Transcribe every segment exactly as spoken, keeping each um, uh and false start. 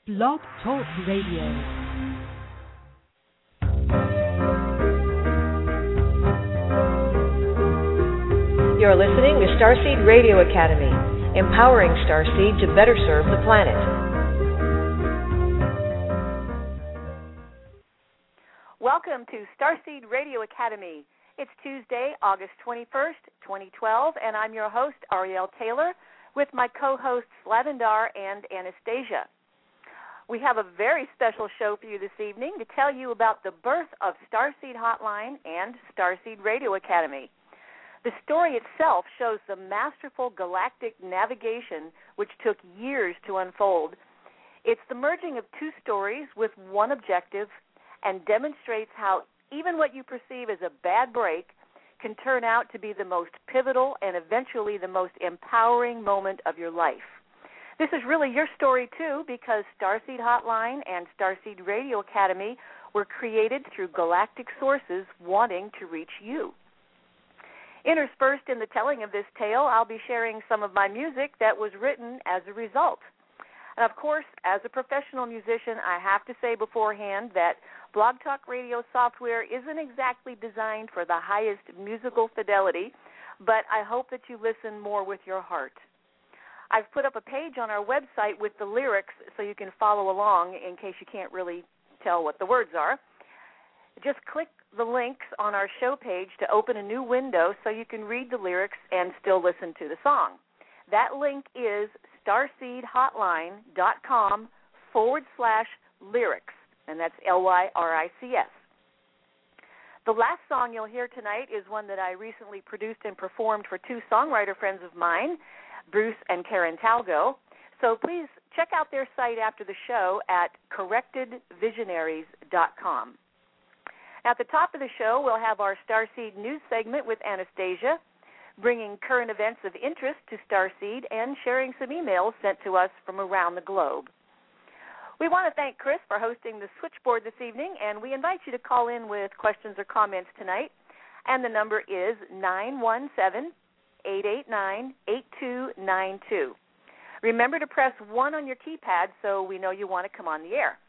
Blog Talk Radio. You're listening to Starseed Radio Academy, empowering Starseed to better serve the planet. Welcome to Starseed Radio Academy. It's Tuesday, August twenty-first, twenty twelve, and I'm your host, Ariel Taylor, with my co-hosts, Lavendar and Anastasia. We have a very special show for you this evening to tell you about the birth of Starseed Hotline and Starseed Radio Academy. The story itself shows the masterful galactic navigation which took years to unfold. It's the merging of two stories with one objective and demonstrates how even what you perceive as a bad break can turn out to be the most pivotal and eventually the most empowering moment of your life. This is really your story, too, because Starseed Hotline and Starseed Radio Academy were created through galactic sources wanting to reach you. Interspersed in the telling of this tale, I'll be sharing some of my music that was written as a result. And, of course, as a professional musician, I have to say beforehand that Blog Talk Radio software isn't exactly designed for the highest musical fidelity, but I hope that you listen more with your heart. I've put up a page on our website with the lyrics so you can follow along in case you can't really tell what the words are. Just click the links on our show page to open a new window so you can read the lyrics and still listen to the song. That link is starseedhotline.com forward slash lyrics, and that's L Y R I C S. The last song you'll hear tonight is one that I recently produced and performed for two songwriter friends of mine, Bruce and Karen Talgo. So please check out their site after the show at corrected visionaries dot com. At the top of the show, we'll have our Starseed News segment with Anastasia, bringing current events of interest to Starseed and sharing some emails sent to us from around the globe. We want to thank Chris for hosting the switchboard this evening, and we invite you to call in with questions or comments tonight. And the number is nine one seven, eight eight nine, eight two nine two. Remember to press one on your keypad so we know you want to come on the air.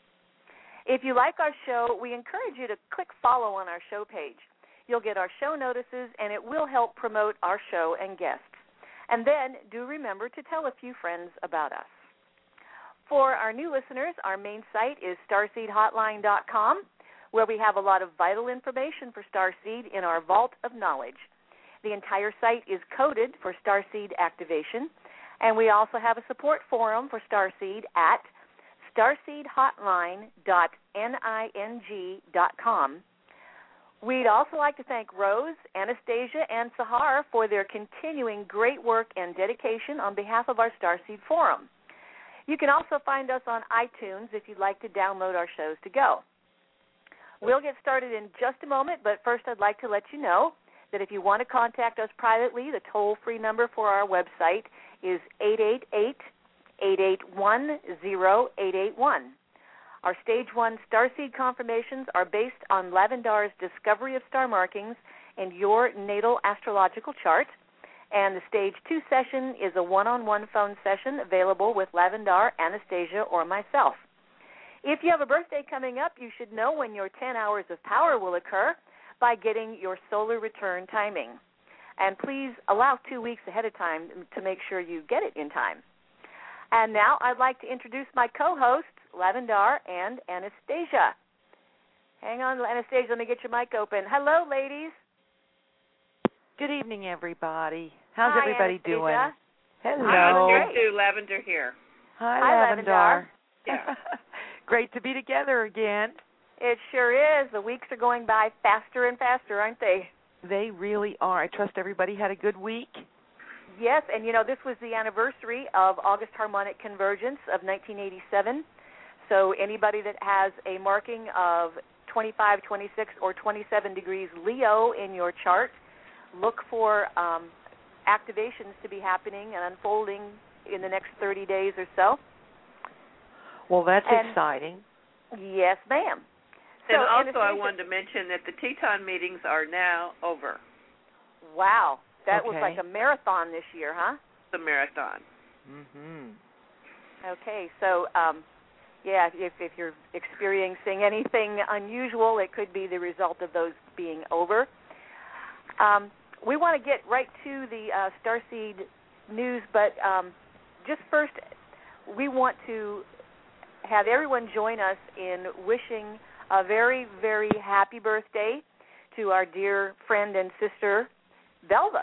If you like our show, we encourage you to click follow on our show page. You'll get our show notices, and it will help promote our show and guests. And then do remember to tell a few friends about us. For our new listeners, our main site is starseed hotline dot com, where we have a lot of vital information for Starseed in our vault of knowledge. The entire site is coded for Starseed activation, and we also have a support forum for Starseed at starseed hotline dot ning dot com. We'd also like to thank Rose, Anastasia, and Sahar for their continuing great work and dedication on behalf of our Starseed forum. You can also find us on iTunes if you'd like to download our shows to go. We'll get started in just a moment, but first I'd like to let you know that if you want to contact us privately, the toll-free number for our website is eight eight eight, eight eight one, zero eight eight one. Our Stage one Starseed confirmations are based on Lavendar's discovery of star markings and your natal astrological chart, and the Stage two session is a one-on-one phone session available with Lavendar, Anastasia, or myself. If you have a birthday coming up, you should know when your ten hours of power will occur by getting your solar return timing. And please allow two weeks ahead of time to make sure you get it in time. And now I'd like to introduce my co-hosts, Lavendar and Anastasia. Hang on, Anastasia, let me get your mic open. Hello, ladies. Good evening, everybody. How's Hi, everybody Anastasia. doing? Hello. I'm here too. Lavender here. Hi, Hi, Lavendar. Yeah. Great to be together again. It sure is. The weeks are going by faster and faster, aren't they? They really are. I trust everybody had a good week. Yes, and you know, this was the anniversary of August Harmonic Convergence of nineteen eighty-seven. So anybody that has a marking of twenty-five, twenty-six, or twenty-seven degrees Leo in your chart, look for um, activations to be happening and unfolding in the next thirty days or so. Well, that's and, exciting. Yes, ma'am. And so, also I Anastasia, wanted to mention that the Teton meetings are now over. Wow, that was Okay. like a marathon this year, huh? The marathon. Mm-hmm. Okay, so um, yeah, if, if you're experiencing anything unusual, it could be the result of those being over. Um, we want to get right to the uh, Starseed news, but um, just first, we want to have everyone join us in wishing a very, very happy birthday to our dear friend and sister, Belva.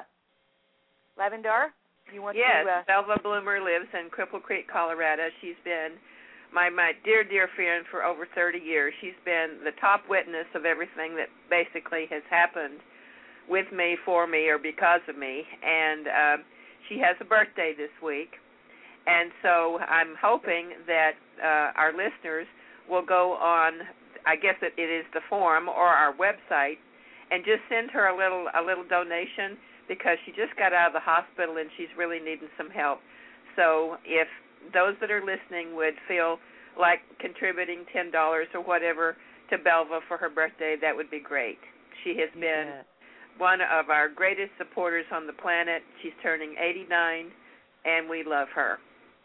Lavendar, you want yes, to... Yes, uh, Belva Bloomer lives in Cripple Creek, Colorado. She's been my, my dear, dear friend for over thirty years. She's been the top witness of everything that basically has happened with me, for me, or because of me. And uh, she has a birthday this week. And so I'm hoping that uh, our listeners will go on, I guess it, it is the forum or our website, and just send her a little a little donation, because she just got out of the hospital and she's really needing some help. So if those that are listening would feel like contributing ten dollars or whatever to Belva for her birthday, that would be great. She has been yeah. one of our greatest supporters on the planet. She's turning eighty-nine, and we love her.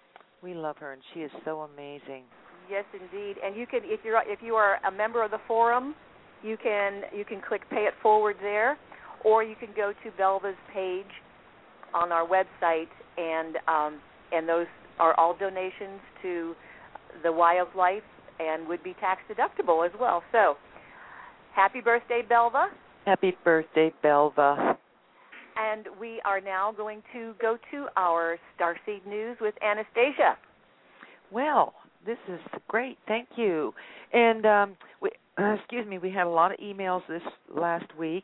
We love her, and she is so amazing. Yes, indeed. And you can, if you're if you are a member of the forum, you can you can click Pay It Forward there, or you can go to Belva's page on our website, and um, and those are all donations to the Y of Life and would be tax deductible as well. So, happy birthday, Belva. Happy birthday, Belva. And we are now going to go to our Starseed News with Anastasia. Well, this is great. Thank you. And, um, we, uh, excuse me, we had a lot of emails this last week,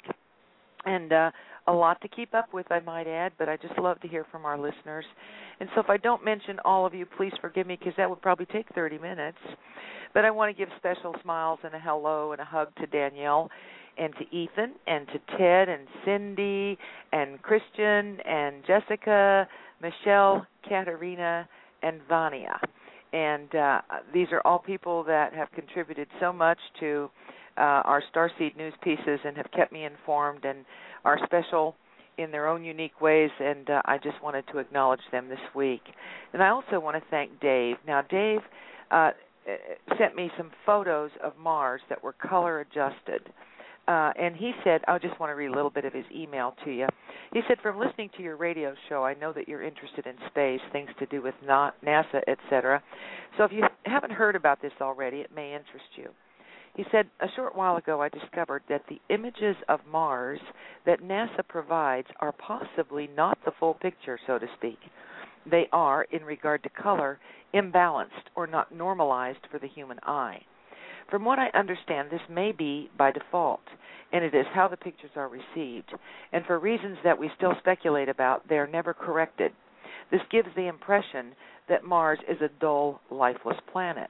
and uh, a lot to keep up with, I might add, but I just love to hear from our listeners. And so if I don't mention all of you, please forgive me, because that would probably take thirty minutes. But I want to give special smiles and a hello and a hug to Danielle, and to Ethan, and to Ted, and Cindy, and Christian, and Jessica, Michelle, Katerina, and Vania. And uh, these are all people that have contributed so much to uh, our Starseed news pieces and have kept me informed and are special in their own unique ways, and uh, I just wanted to acknowledge them this week. And I also want to thank Dave. Now, Dave uh, sent me some photos of Mars that were color adjusted. Uh, and he said, I just want to read a little bit of his email to you. He said, from listening to your radio show, I know that you're interested in space, things to do with NASA, et cetera. So if you haven't heard about this already, it may interest you. He said, a short while ago I discovered that the images of Mars that NASA provides are possibly not the full picture, so to speak. They are, in regard to color, imbalanced or not normalized for the human eye. From what I understand, this may be by default, and it is how the pictures are received. And for reasons that we still speculate about, they are never corrected. This gives the impression that Mars is a dull, lifeless planet.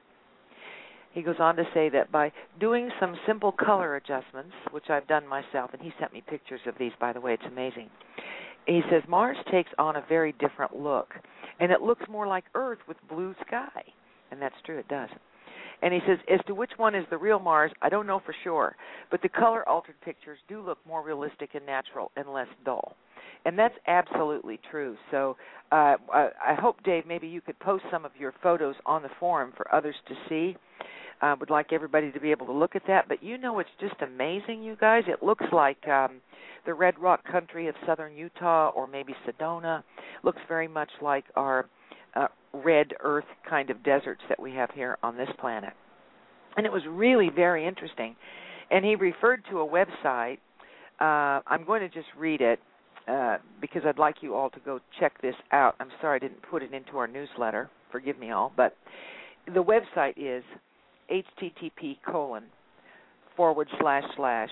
He goes on to say that by doing some simple color adjustments, which I've done myself, and he sent me pictures of these, by the way, it's amazing. He says Mars takes on a very different look, and it looks more like Earth with blue sky. And that's true, it does. And he says, as to which one is the real Mars, I don't know for sure, but the color-altered pictures do look more realistic and natural and less dull. And that's absolutely true. So uh, I, I hope, Dave, maybe you could post some of your photos on the forum for others to see. I uh, would like everybody to be able to look at that. But you know, it's just amazing, you guys. It looks like um, the Red Rock country of southern Utah, or maybe Sedona. Looks very much like our Uh, red earth kind of deserts that we have here on this planet. And it was really very interesting. And he referred to a website. Uh, I'm going to just read it uh, because I'd like you all to go check this out. I'm sorry I didn't put it into our newsletter. Forgive me all. But the website is http colon forward slash slash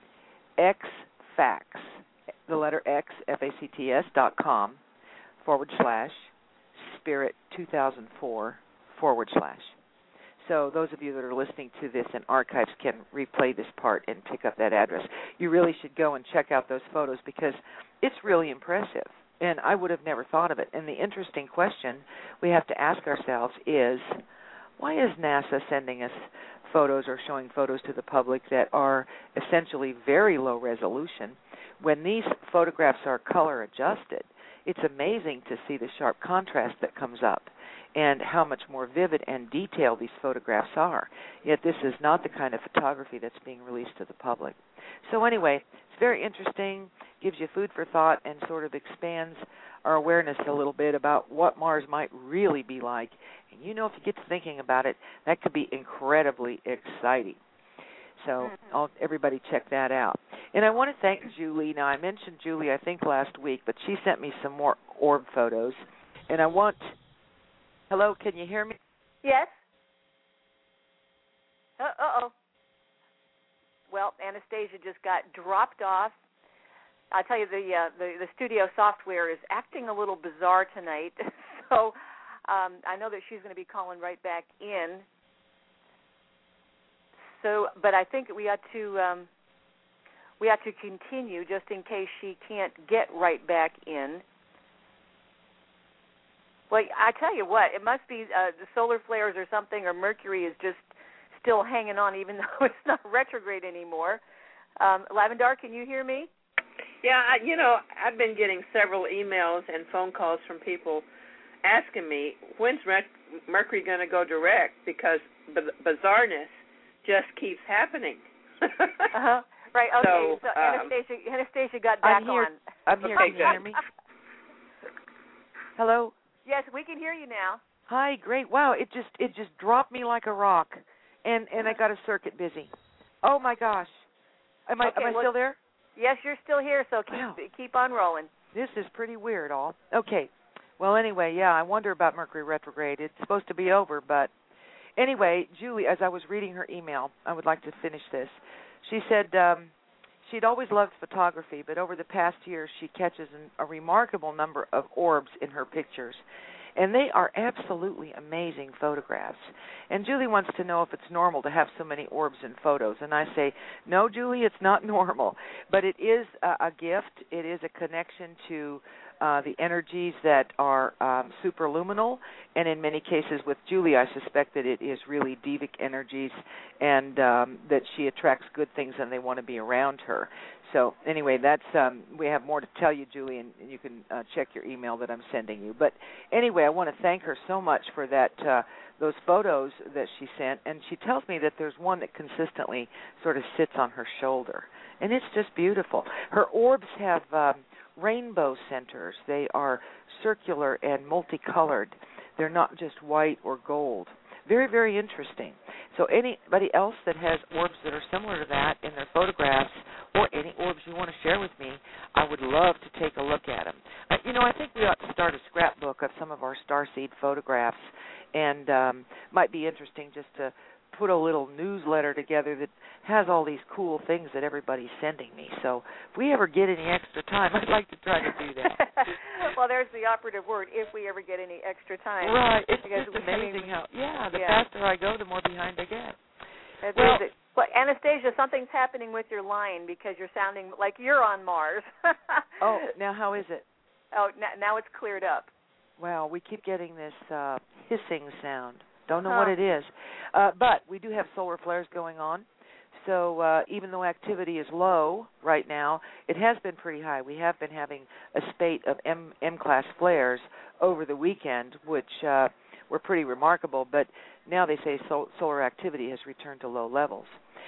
xfacts, the letter X, F A C T S, dot com, forward slash Spirit two thousand four forward slash. So those of you that are listening to this in archives can replay this part and pick up that address. You really should go and check out those photos because it's really impressive, and I would have never thought of it. And the interesting question we have to ask ourselves is, why is NASA sending us photos or showing photos to the public that are essentially very low resolution when these photographs are color adjusted? It's amazing to see the sharp contrast that comes up. and how much more vivid and detailed these photographs are. Yet this is not the kind of photography that's being released to the public. So anyway, it's very interesting, gives you food for thought, and sort of expands our awareness a little bit about what Mars might really be like. And you know, if you get to thinking about it, that could be incredibly exciting. So I'll, everybody check that out. And I want to thank Julie. Now, I mentioned Julie, I think, last week, but she sent me some more orb photos. And I want... Hello, can you hear me? Yes. Uh, uh-oh. Well, Anastasia just got dropped off. I'll tell you, the, uh, the, the studio software is acting a little bizarre tonight. So um, I know that she's going to be calling right back in. So, but I think we ought to um, we ought to continue just in case she can't get right back in. Well, I tell you what, it must be uh, the solar flares or something, or Mercury is just still hanging on, even though it's not retrograde anymore. Um, Lavendar, can you hear me? Yeah, I, you know, I've been getting several emails and phone calls from people asking me, when's Mercury going to go direct? Because b- bizarreness just keeps happening. uh-huh. Right, okay, so, so um, Anastasia, Anastasia got back I'm here. on. I'm here. Can you hear me? Hello? Yes, we can hear you now. Hi, great. Wow, it just it just dropped me like a rock, and, and I got a circuit busy. Oh, my gosh. Am I, okay, am I well, still there? Yes, you're still here, so keep, wow. keep on rolling. This is pretty weird, all. Okay. Well, anyway, yeah, I wonder about Mercury retrograde. It's supposed to be over, but... Anyway, Julie, as I was reading her email, I would like to finish this. She said um, she'd always loved photography, but over the past year she catches an, a remarkable number of orbs in her pictures. And they are absolutely amazing photographs. And Julie wants to know if it's normal to have so many orbs in photos. And I say, no, Julie, it's not normal. But it is a, a gift. It is a connection to uh, the energies that are um, superluminal. And in many cases with Julie, I suspect that it is really devic energies and um, that she attracts good things and they want to be around her. So anyway, that's um, we have more to tell you, Julie, and, and you can uh, check your email that I'm sending you. But anyway, I want to thank her so much for that uh, those photos that she sent, and she tells me that there's one that consistently sort of sits on her shoulder, and it's just beautiful. Her orbs have um, rainbow centers. They are circular and multicolored. They're not just white or gold. Very, very interesting. So anybody else that has orbs that are similar to that in their photographs, or any orbs you want to share with me, I would love to take a look at them. Uh, you know, I think we ought to start a scrapbook of some of our starseed photographs, and um, might be interesting just to put a little newsletter together that has all these cool things that everybody's sending me. So if we ever get any extra time, I'd like to try to do that. Well, there's the operative word, if we ever get any extra time. Right. It's because just amazing I mean, how, yeah, the yeah. faster I go, the more behind I get. That well, is it. Well, Anastasia, something's happening with your line because you're sounding like you're on Mars. Oh, now how is it? Oh, now, now it's cleared up. Well, we keep getting this uh, hissing sound. Don't know huh. what it is. Uh, but we do have solar flares going on. So uh, even though activity is low right now, it has been pretty high. We have been having a spate of M, M-class flares over the weekend, which uh, were pretty remarkable. But now they say sol- solar activity has returned to low levels.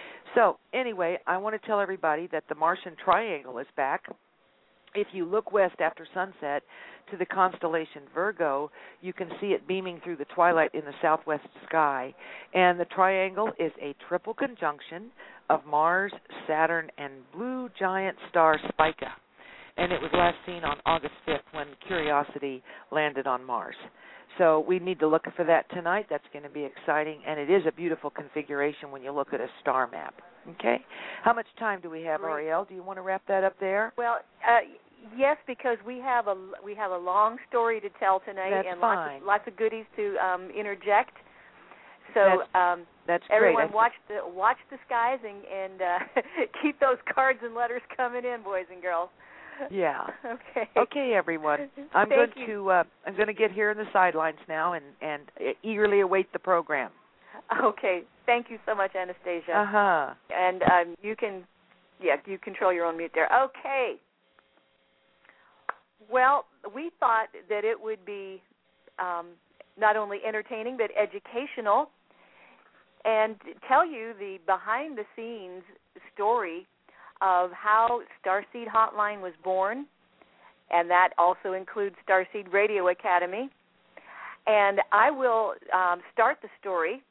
So anyway, I want to tell everybody that the Martian Triangle is back. If you look west after sunset to the constellation Virgo, you can see it beaming through the twilight in the southwest sky. And the triangle is a triple conjunction of Mars, Saturn, and blue giant star Spica. And it was last seen on August fifth when Curiosity landed on Mars. So we need to look for that tonight. That's going to be exciting. And it is a beautiful configuration when you look at a star map. Okay? How much time do we have, Great. Ariel? Do you want to wrap that up there? Well, uh, yes, because we have a we have a long story to tell tonight. That's and fine. lots of, lots of goodies to um, interject. So that's, um, that's everyone great. watch the watch the skies and, and uh, keep those cards and letters coming in, boys and girls. Yeah. Okay. Okay, everyone. I'm Thank going you. to uh, I'm going to get here in the sidelines now and and eagerly await the program. Okay. Thank you so much, Anastasia. Uh huh. And um, you can, yeah, you control your own mute there. Okay. Well, we thought that it would be um, not only entertaining but educational, and tell you the behind-the-scenes story of how Starseed Hotline was born, and that also includes Starseed Radio Academy. And I will um, start the story,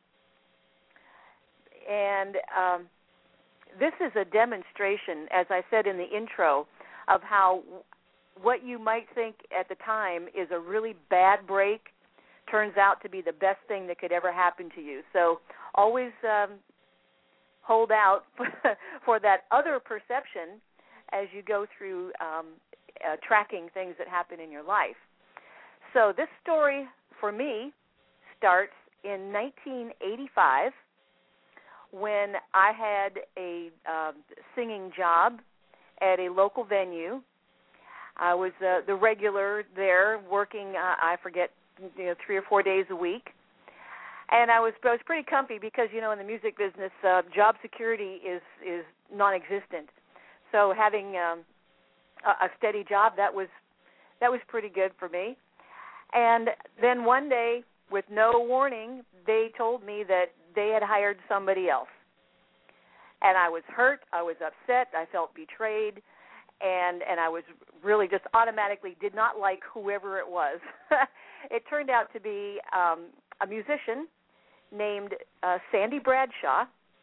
and um, this is a demonstration, as I said in the intro, of how what you might think at the time is a really bad break turns out to be the best thing that could ever happen to you. So always um, hold out for that other perception as you go through um, uh, tracking things that happen in your life. So this story, for me, starts in nineteen eighty-five when I had a uh, singing job at a local venue. I was uh, the regular there, working, uh, I forget, you know, three or four days a week. And I was I was pretty comfy because, you know, in the music business, uh, job security is, is non-existent. So having um, a, a steady job, that was that was pretty good for me. And then one day, with no warning, they told me that they had hired somebody else. And I was hurt. I was upset. I felt betrayed. And and I was really just automatically did not like whoever it was. It turned out to be um, a musician named uh, Sandy Bradshaw.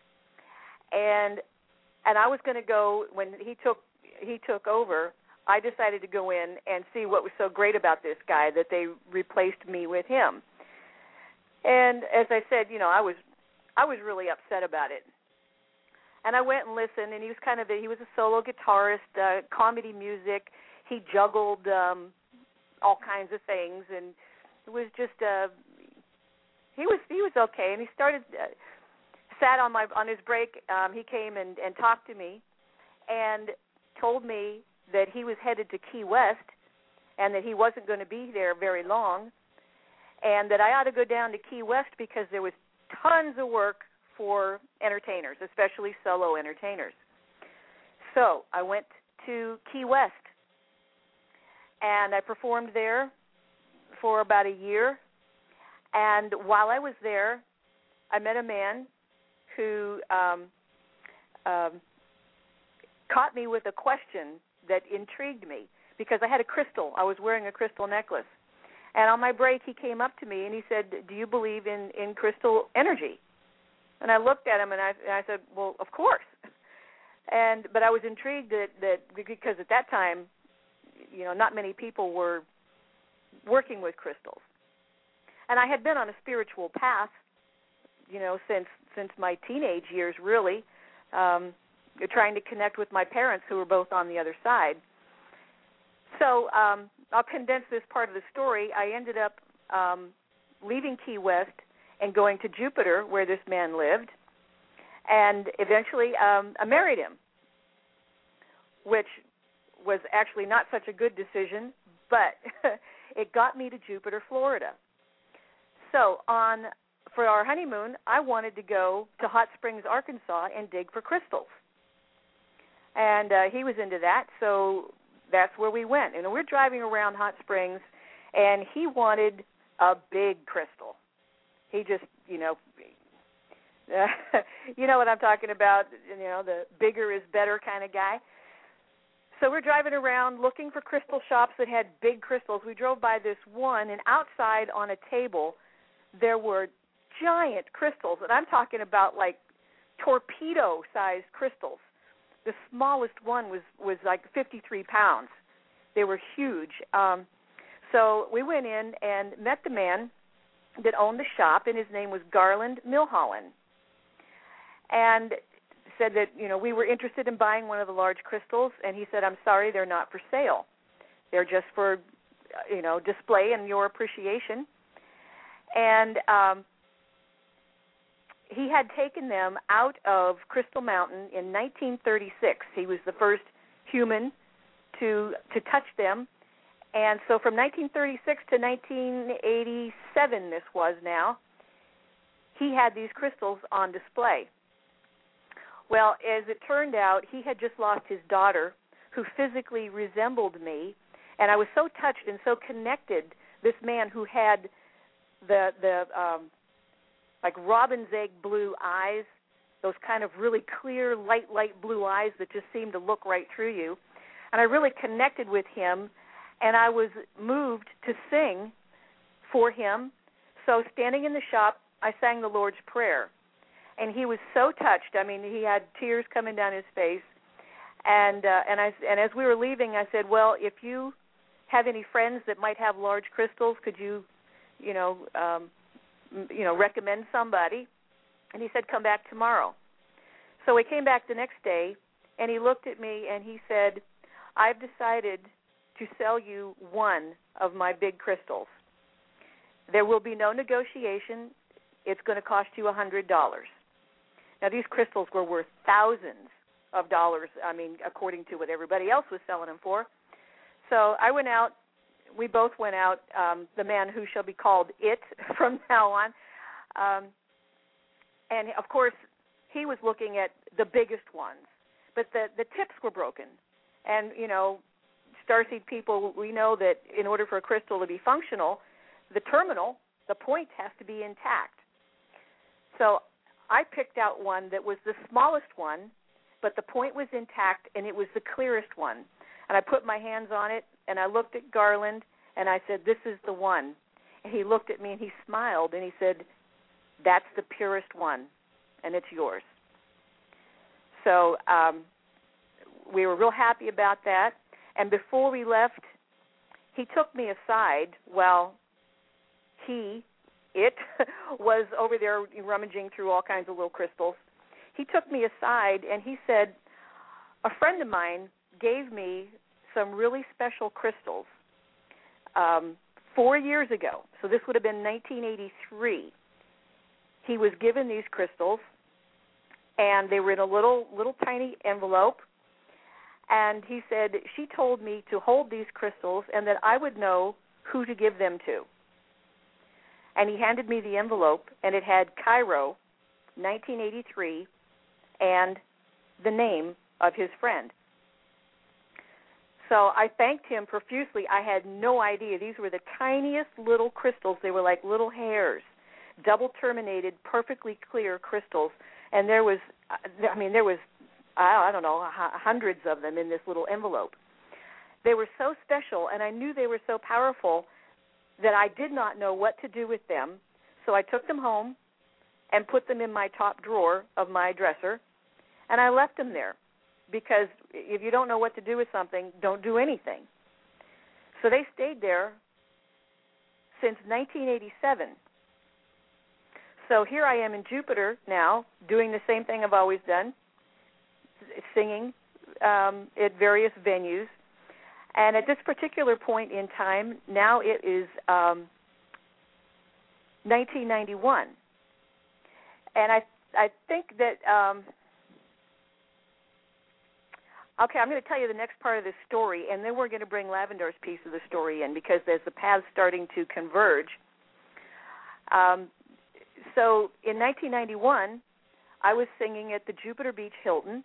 And and I was going to go, when he took he took over, I decided to go in and see what was so great about this guy that they replaced me with him. And as I said, you know, I was I was really upset about it. And I went and listened, and he was kind of a, he was a solo guitarist, uh, comedy music. He juggled um, all kinds of things, and it was just uh, he was he was okay. And he started uh, sat on my on his break. Um, he came and, and talked to me, and told me that he was headed to Key West, and that he wasn't going to be there very long, and that I ought to go down to Key West because there was tons of work for entertainers, especially solo entertainers. So I went to Key West, and I performed there for about a year. And while I was there, I met a man who um, um, caught me with a question that intrigued me because I had a crystal. I was wearing a crystal necklace. And on my break, he came up to me and he said, "Do you believe in, in crystal energy?" And I looked at him and I, and I said, "Well, of course." And but I was intrigued that, that because at that time, you know, not many people were working with crystals. And I had been on a spiritual path, you know, since since my teenage years, really, um, trying to connect with my parents who were both on the other side. So um, I'll condense this part of the story. I ended up um, leaving Key West and going to Jupiter, where this man lived, and eventually um, I married him, which was actually not such a good decision, but it got me to Jupiter, Florida. So on for our honeymoon, I wanted to go to Hot Springs, Arkansas, and dig for crystals. And uh, he was into that, so that's where we went. And we're driving around Hot Springs, and he wanted a big crystal. He just, you know, uh, you know what I'm talking about, you know, the bigger is better kind of guy. So we're driving around looking for crystal shops that had big crystals. We drove by this one, and outside on a table there were giant crystals, and I'm talking about like torpedo-sized crystals. The smallest one was, was like fifty-three pounds. They were huge. Um, so we went in and met the man that owned the shop, and his name was Garland Milholland, and said that, you know, we were interested in buying one of the large crystals, and he said, "I'm sorry, they're not for sale. They're just for, you know, display and your appreciation." And um, he had taken them out of Crystal Mountain in nineteen thirty-six. He was the first human to to touch them. And so from nineteen thirty-six to nineteen eighty-seven, this was now, he had these crystals on display. Well, as it turned out, he had just lost his daughter, who physically resembled me, and I was so touched and so connected, this man who had the the um, like robin's egg blue eyes, those kind of really clear, light, light blue eyes that just seem to look right through you. And I really connected with him, and I was moved to sing for him. So standing in the shop, I sang the Lord's Prayer. And he was so touched. I mean, he had tears coming down his face. And uh, and I and as we were leaving, I said, well, if you have any friends that might have large crystals, could you, you know, um, you know, recommend somebody? And he said, come back tomorrow. So he came back the next day, and he looked at me, and he said, I've decided to sell you one of my big crystals. There will be no negotiation. It's going to cost you one hundred dollars. Now, these crystals were worth thousands of dollars, I mean, according to what everybody else was selling them for. So I went out. We both went out, um, the man who shall be called It from now on. Um, and, of course, he was looking at the biggest ones. But the, the tips were broken. And, you know, starseed people, we know that in order for a crystal to be functional, the terminal, the point, has to be intact. So I picked out one that was the smallest one, but the point was intact, and it was the clearest one. And I put my hands on it, and I looked at Garland, and I said, this is the one. And he looked at me, and he smiled, and he said, that's the purest one, and it's yours. So um, we were real happy about that. And before we left, he took me aside while he, it, was over there rummaging through all kinds of little crystals. He took me aside, and he said, a friend of mine gave me some really special crystals um, four years ago. So this would have been nineteen eighty-three. He was given these crystals, and they were in a little, little tiny envelope. And he said, she told me to hold these crystals and that I would know who to give them to. And he handed me the envelope, and it had Cairo, nineteen eighty-three, and the name of his friend. So I thanked him profusely. I had no idea. These were the tiniest little crystals. They were like little hairs, double-terminated, perfectly clear crystals. And there was, I mean, there was, I don't know, hundreds of them in this little envelope. They were so special, and I knew they were so powerful that I did not know what to do with them. So I took them home and put them in my top drawer of my dresser, and I left them there. Because if you don't know what to do with something, don't do anything. So they stayed there since nineteen eighty-seven. So here I am in Jupiter now, doing the same thing I've always done, singing um, at various venues. And at this particular point in time, now it is um, nineteen ninety-one. And I I think that... Um, Okay, I'm going to tell you the next part of this story, and then we're going to bring Lavendar's piece of the story in because there's the paths starting to converge. Um, so in nineteen ninety-one, I was singing at the Jupiter Beach Hilton,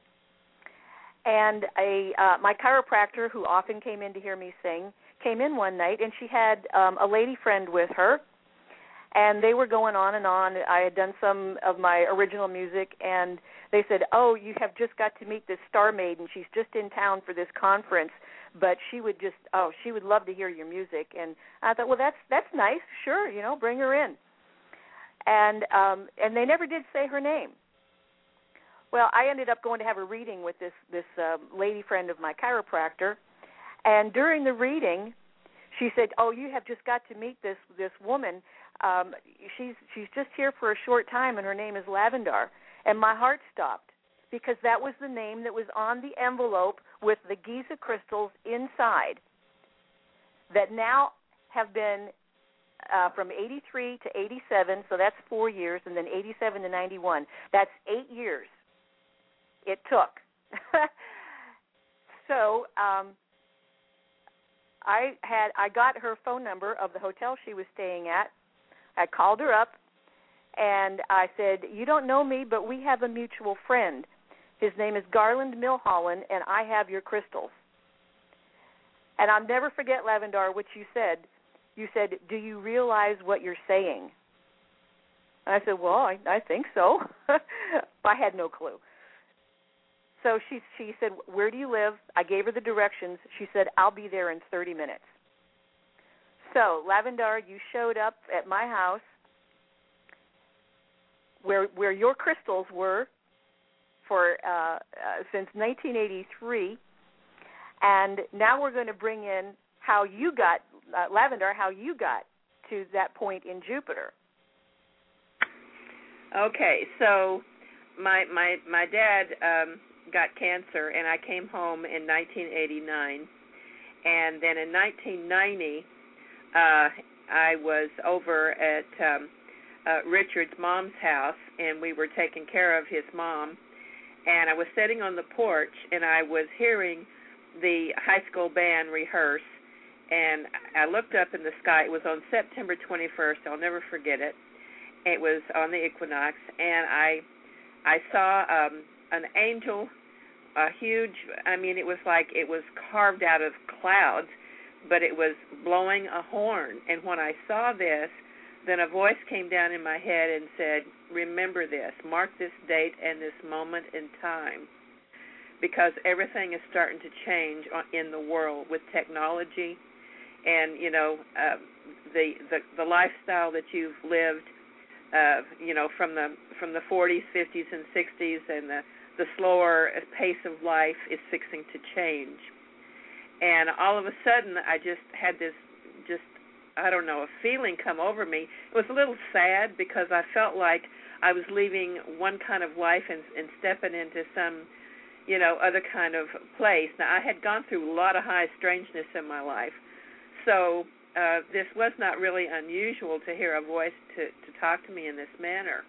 and a uh, my chiropractor, who often came in to hear me sing, came in one night, and she had um, a lady friend with her, and they were going on and on. I had done some of my original music, and they said, oh, you have just got to meet this star maiden. She's just in town for this conference, but she would just, oh, she would love to hear your music. And I thought, well, that's that's nice. Sure, you know, bring her in. And um, and they never did say her name. Well, I ended up going to have a reading with this, this uh, lady friend of my chiropractor, and during the reading, she said, oh, you have just got to meet this, this woman. Um, she's she's just here for a short time, and her name is Lavendar. And my heart stopped because that was the name that was on the envelope with the Giza crystals inside that now have been uh, from eighty-three to eighty-seven, so that's four years, and then eighty-seven to ninety-one. That's eight years it took. so um, I had I got her phone number of the hotel she was staying at. I called her up. And I said, you don't know me, but we have a mutual friend. His name is Garland Milholland, and I have your crystals. And I'll never forget, Lavendar, what you said. you said, do you realize what you're saying? And I said, well, I, I think so. I had no clue. So she she said, where do you live? I gave her the directions. She said, I'll be there in thirty minutes. So, Lavendar, you showed up at my house where where your crystals were for uh, uh, since nineteen eighty-three, and now we're going to bring in how you got, uh, Lavendar, how you got to that point in Jupiter. Okay, so my my my dad um, got cancer, and I came home in nineteen eighty-nine, and then in nineteen ninety, uh, I was over at um, uh, Richard's mom's house, and we were taking care of his mom, and I was sitting on the porch, and I was hearing the high school band rehearse, and I looked up in the sky. It was on September twenty-first. I'll never forget it. It was on the equinox, and I I saw um, an angel, a huge, I mean, it was like it was carved out of clouds, but it was blowing a horn. And when I saw this, then a voice came down in my head and said, remember this, mark this date and this moment in time, because everything is starting to change in the world with technology and, you know, uh, the, the the lifestyle that you've lived, Uh, you know, from the from the forties, fifties, and sixties, and the, the slower pace of life is fixing to change. And all of a sudden, I just had this, just, I don't know, a feeling come over me. It was a little sad because I felt like I was leaving one kind of life and, and stepping into some, you know, other kind of place. Now, I had gone through a lot of high strangeness in my life, so Uh, this was not really unusual to hear a voice to, to talk to me in this manner.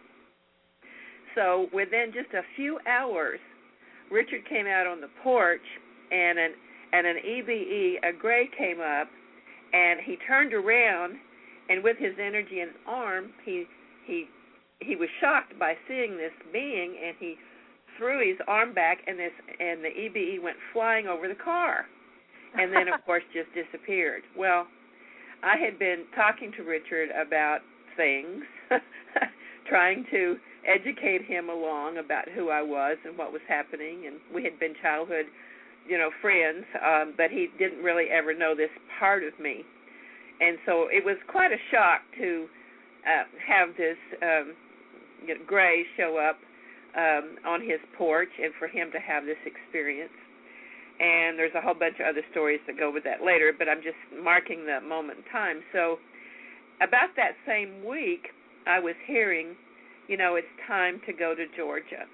So within just a few hours, Richard came out on the porch, and an and an E B E, a gray, came up, and he turned around, and with his energy and arm, he he he was shocked by seeing this being, and he threw his arm back, and this and the E B E went flying over the car, and then of course just disappeared. Well, I had been talking to Richard about things, trying to educate him along about who I was and what was happening, and we had been childhood, you know, friends, um, but he didn't really ever know this part of me. And so it was quite a shock to uh, have this um, you know, gray show up um, on his porch and for him to have this experience. And there's a whole bunch of other stories that go with that later, but I'm just marking the moment in time. So about that same week, I was hearing, you know, it's time to go to Georgia.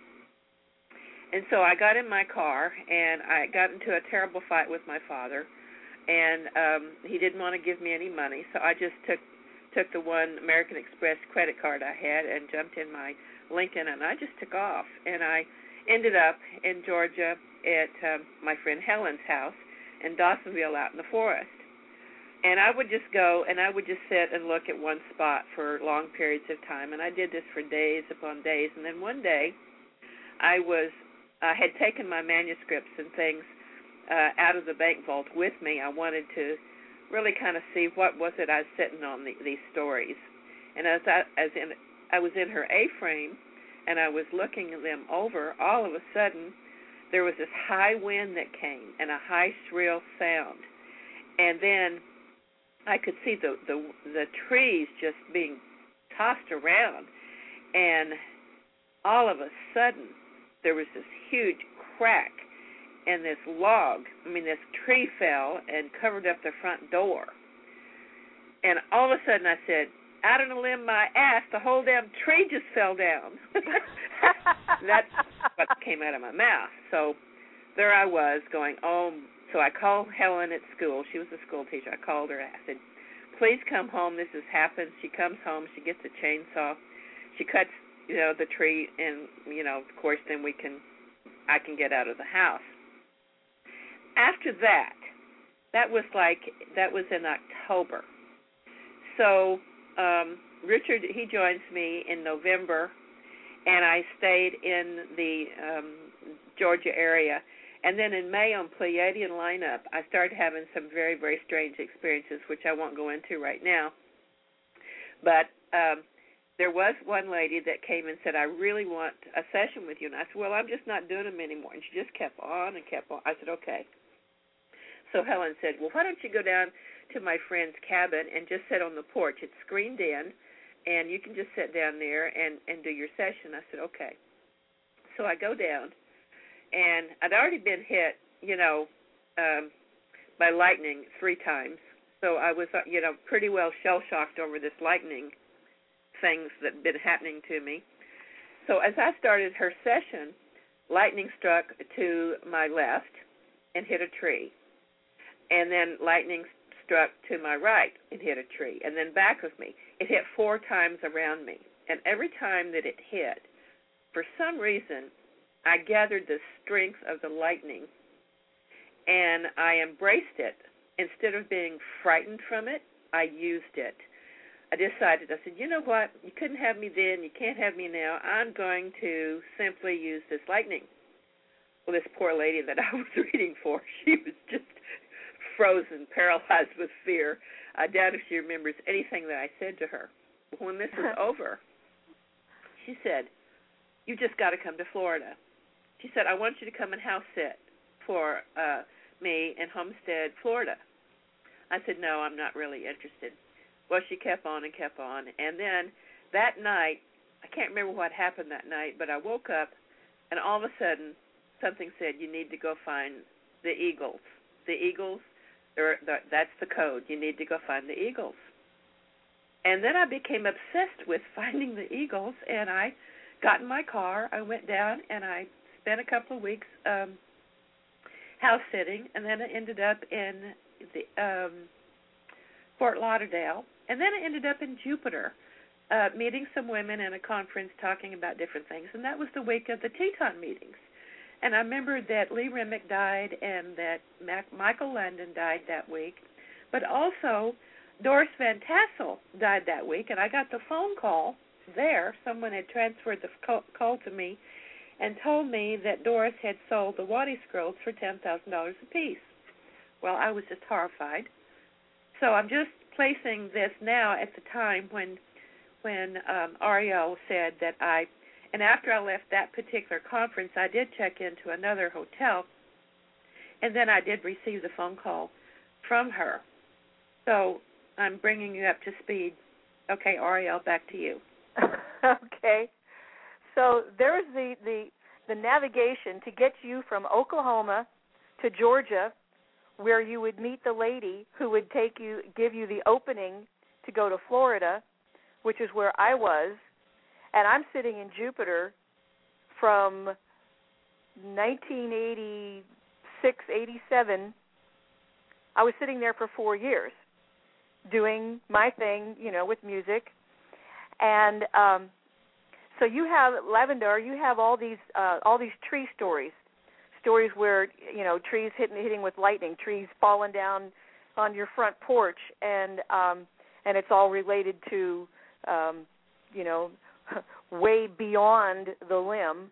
And so I got in my car, and I got into a terrible fight with my father, and um, he didn't want to give me any money, so I just took took the one American Express credit card I had and jumped in my Lincoln, and I just took off. And I ended up in Georgia at um, my friend Helen's house in Dawsonville out in the forest. And I would just go and I would just sit and look at one spot for long periods of time, and I did this for days upon days. And then one day I was I had taken my manuscripts and things uh, out of the bank vault with me. I wanted to really kind of see what was it I was sitting on, the, these stories. And as I, as in, I was in her A-frame and I was looking them over, all of a sudden there was this high wind that came and a high shrill sound. And then I could see the, the, the trees just being tossed around. And all of a sudden there was this huge crack, and this log, I mean, this tree fell and covered up the front door. And all of a sudden I said, out on a limb my ass, the whole damn tree just fell down. That's what came out of my mouth. So there I was going, oh, so I called Helen at school. She was a school teacher. I called her. I said, please come home. This has happened. She comes home. She gets a chainsaw. She cuts, you know, the tree, and, you know, of course, then we can, I can get out of the house. After that, that was like, that was in October. So um, Richard, he joins me in November, and I stayed in the um, Georgia area. And then in May on Pleiadian lineup, I started having some very, very strange experiences, which I won't go into right now. But um, there was one lady that came and said, I really want a session with you. And I said, well, I'm just not doing them anymore. And she just kept on and kept on. I said, okay. So Helen said, well, why don't you go down to my friend's cabin and just sit on the porch. It's screened in, and you can just sit down there and, and do your session. I said, okay. So I go down, and I'd already been hit, you know, um, by lightning three times. So I was, you know, pretty well shell-shocked over this lightning things that had been happening to me. So as I started her session, lightning struck to my left and hit a tree. And then lightning struck to my right and hit a tree. And then back of me. It hit four times around me. And every time that it hit, for some reason, I gathered the strength of the lightning, and I embraced it. Instead of being frightened from it, I used it. I decided, I said, you know what, you couldn't have me then, you can't have me now, I'm going to simply use this lightning. Well, this poor lady that I was reading for, she was just frozen, paralyzed with fear. I doubt if she remembers anything that I said to her. When this was over, she said, you just got to come to Florida. She said, I want you to come and house sit for uh, me in Homestead, Florida. I said, no, I'm not really interested. Well, she kept on and kept on. And then that night, I can't remember what happened that night, but I woke up, and all of a sudden, something said, you need to go find the eagles. The eagles, the, that's the code. You need to go find the eagles. And then I became obsessed with finding the eagles, and I got in my car. I went down, and I spent a couple of weeks um, house sitting, and then I ended up in the um, Fort Lauderdale, and then I ended up in Jupiter, uh, meeting some women in a conference talking about different things, and that was the week of the Teton meetings. And I remember that Lee Remick died and that Mac- Michael Landon died that week, but also Doris Van Tassel died that week, and I got the phone call there. Someone had transferred the call to me and told me that Doris had sold the Wadi Scrolls for ten thousand dollars apiece. Well, I was just horrified. So I'm just placing this now at the time when when um, Ariel said that I, and after I left that particular conference, I did check into another hotel, and then I did receive the phone call from her. So I'm bringing you up to speed. Okay, Ariel, back to you. Okay. So there's the, the the navigation to get you from Oklahoma to Georgia, where you would meet the lady who would take you, give you the opening to go to Florida, which is where I was, and I'm sitting in Jupiter from nineteen eighty-six, eighty-seven. I was sitting there for four years doing my thing, you know, with music. And um, so you have, Lavendar, you have all these uh, all these tree stories, stories where, you know, trees hitting hitting with lightning, trees falling down on your front porch, and um, and it's all related to, um, you know, way beyond the limb.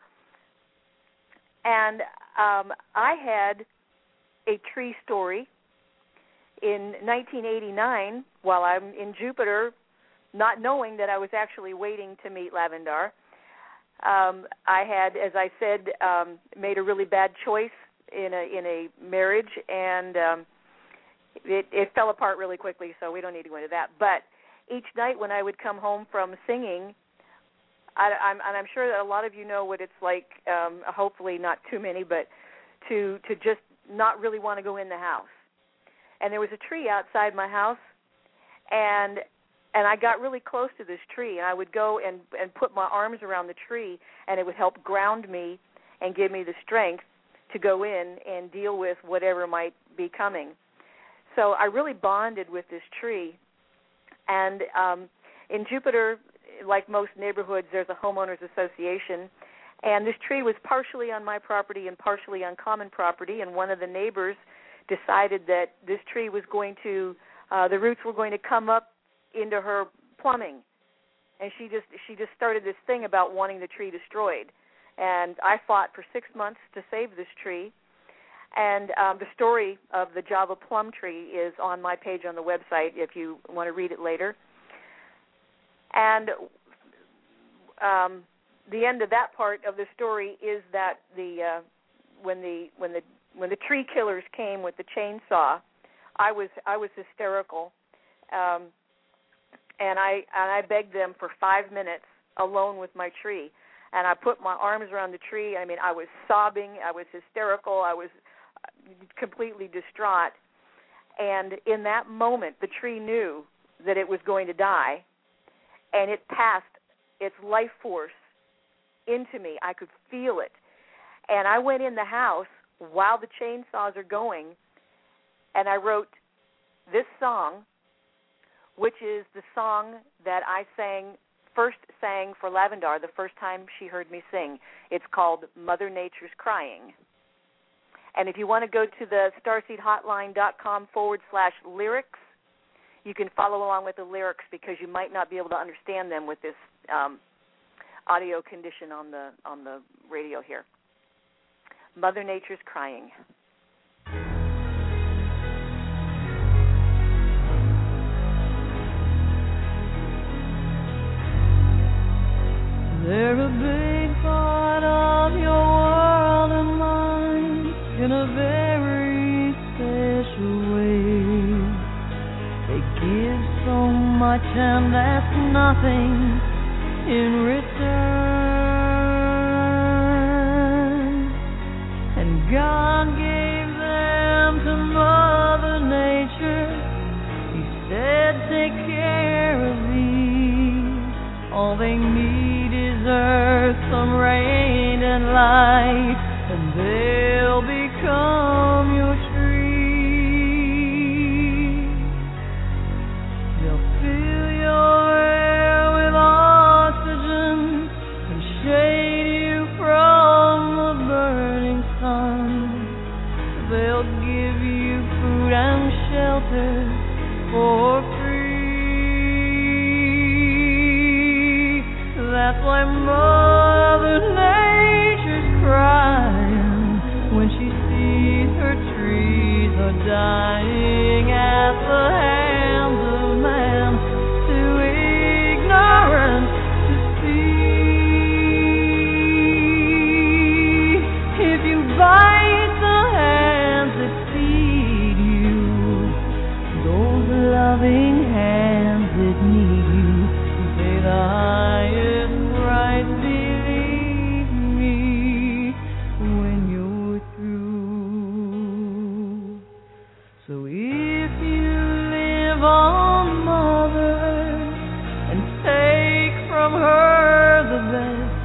And um, I had a tree story in nineteen eighty-nine while I'm in Jupiter, not knowing that I was actually waiting to meet Lavendar. Um, I had, as I said, um, made a really bad choice in a in a marriage, and um, it, it fell apart really quickly, so we don't need to go into that. But each night when I would come home from singing, I, I'm, and I'm sure that a lot of you know what it's like, um, hopefully not too many, but to to just not really want to go in the house. And there was a tree outside my house, and and I got really close to this tree, and I would go and, and put my arms around the tree, and it would help ground me and give me the strength to go in and deal with whatever might be coming. So I really bonded with this tree. And um, in Jupiter, like most neighborhoods, there's a homeowners association, and this tree was partially on my property and partially on common property, and one of the neighbors decided that this tree was going to, uh, the roots were going to come up into her plumbing, and she just she just started this thing about wanting the tree destroyed. And I fought for six months to save this tree, And um, the story of the Java plum tree is on my page on the website if you want to read it later. And um, the end of that part of the story is that the uh, when the when the when the tree killers came with the chainsaw, I was I was hysterical, um, and I and I begged them for five minutes alone with my tree, and I put my arms around the tree. I mean, I was sobbing, I was hysterical, I was completely distraught, and in that moment, the tree knew that it was going to die, and it passed its life force into me. I could feel it, and I went in the house while the chainsaws are going, and I wrote this song, which is the song that I sang, first sang for Lavendar the first time she heard me sing. It's called Mother Nature's Crying. And if you want to go to the starseedhotline.com forward slash lyrics, you can follow along with the lyrics because you might not be able to understand them with this um, audio condition on the on the radio here. Mother Nature's Crying. They're a big part of your world and mine in a very special way. They give so much and ask nothing in return. And God gave them to Mother Nature. He said, take care of these. All they need is earth, some rain and light, and they'll become your tree. They'll fill your air with oxygen and shade you from the burning sun. They'll give you food and shelter for free. That's why Mother Nature's crying when she sees her trees are dying at the hands of man, too ignorant to see. If you bite the hands that feed you, those loving hands that need you, say the highest right, believe me when you're through. So if you live on Mother Earth and take from her the best,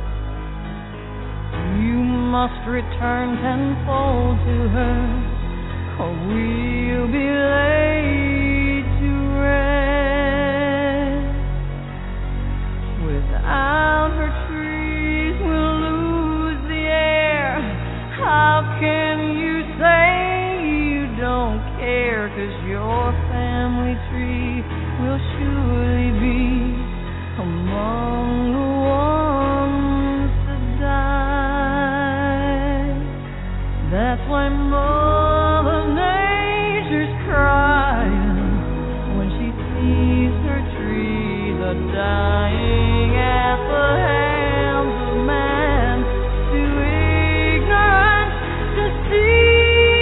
you must return tenfold to her, or we'll be laid to rest. Without her trees, we'll lose the air. How can you say you don't care? 'Cause your family tree will surely be among the ones to die. That's why Mother Nature's crying when she sees her trees are dying at the hands of man, too ignorant to see.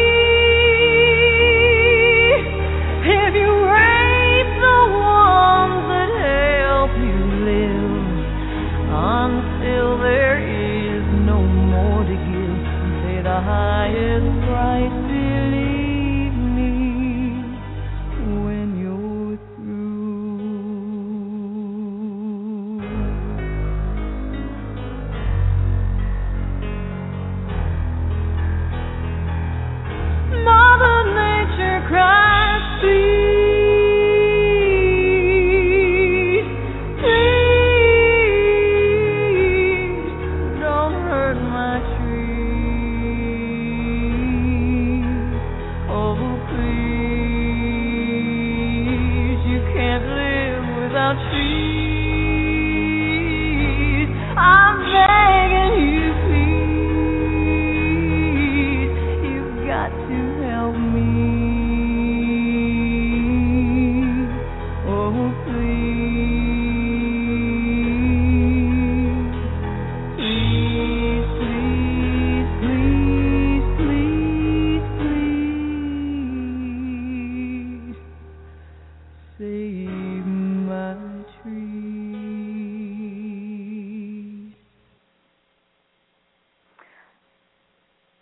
If you rape the ones that help you live until there is no more to give, say the highest price, believe me when you're through. Mother Nature cries, please, please, don't hurt my tree.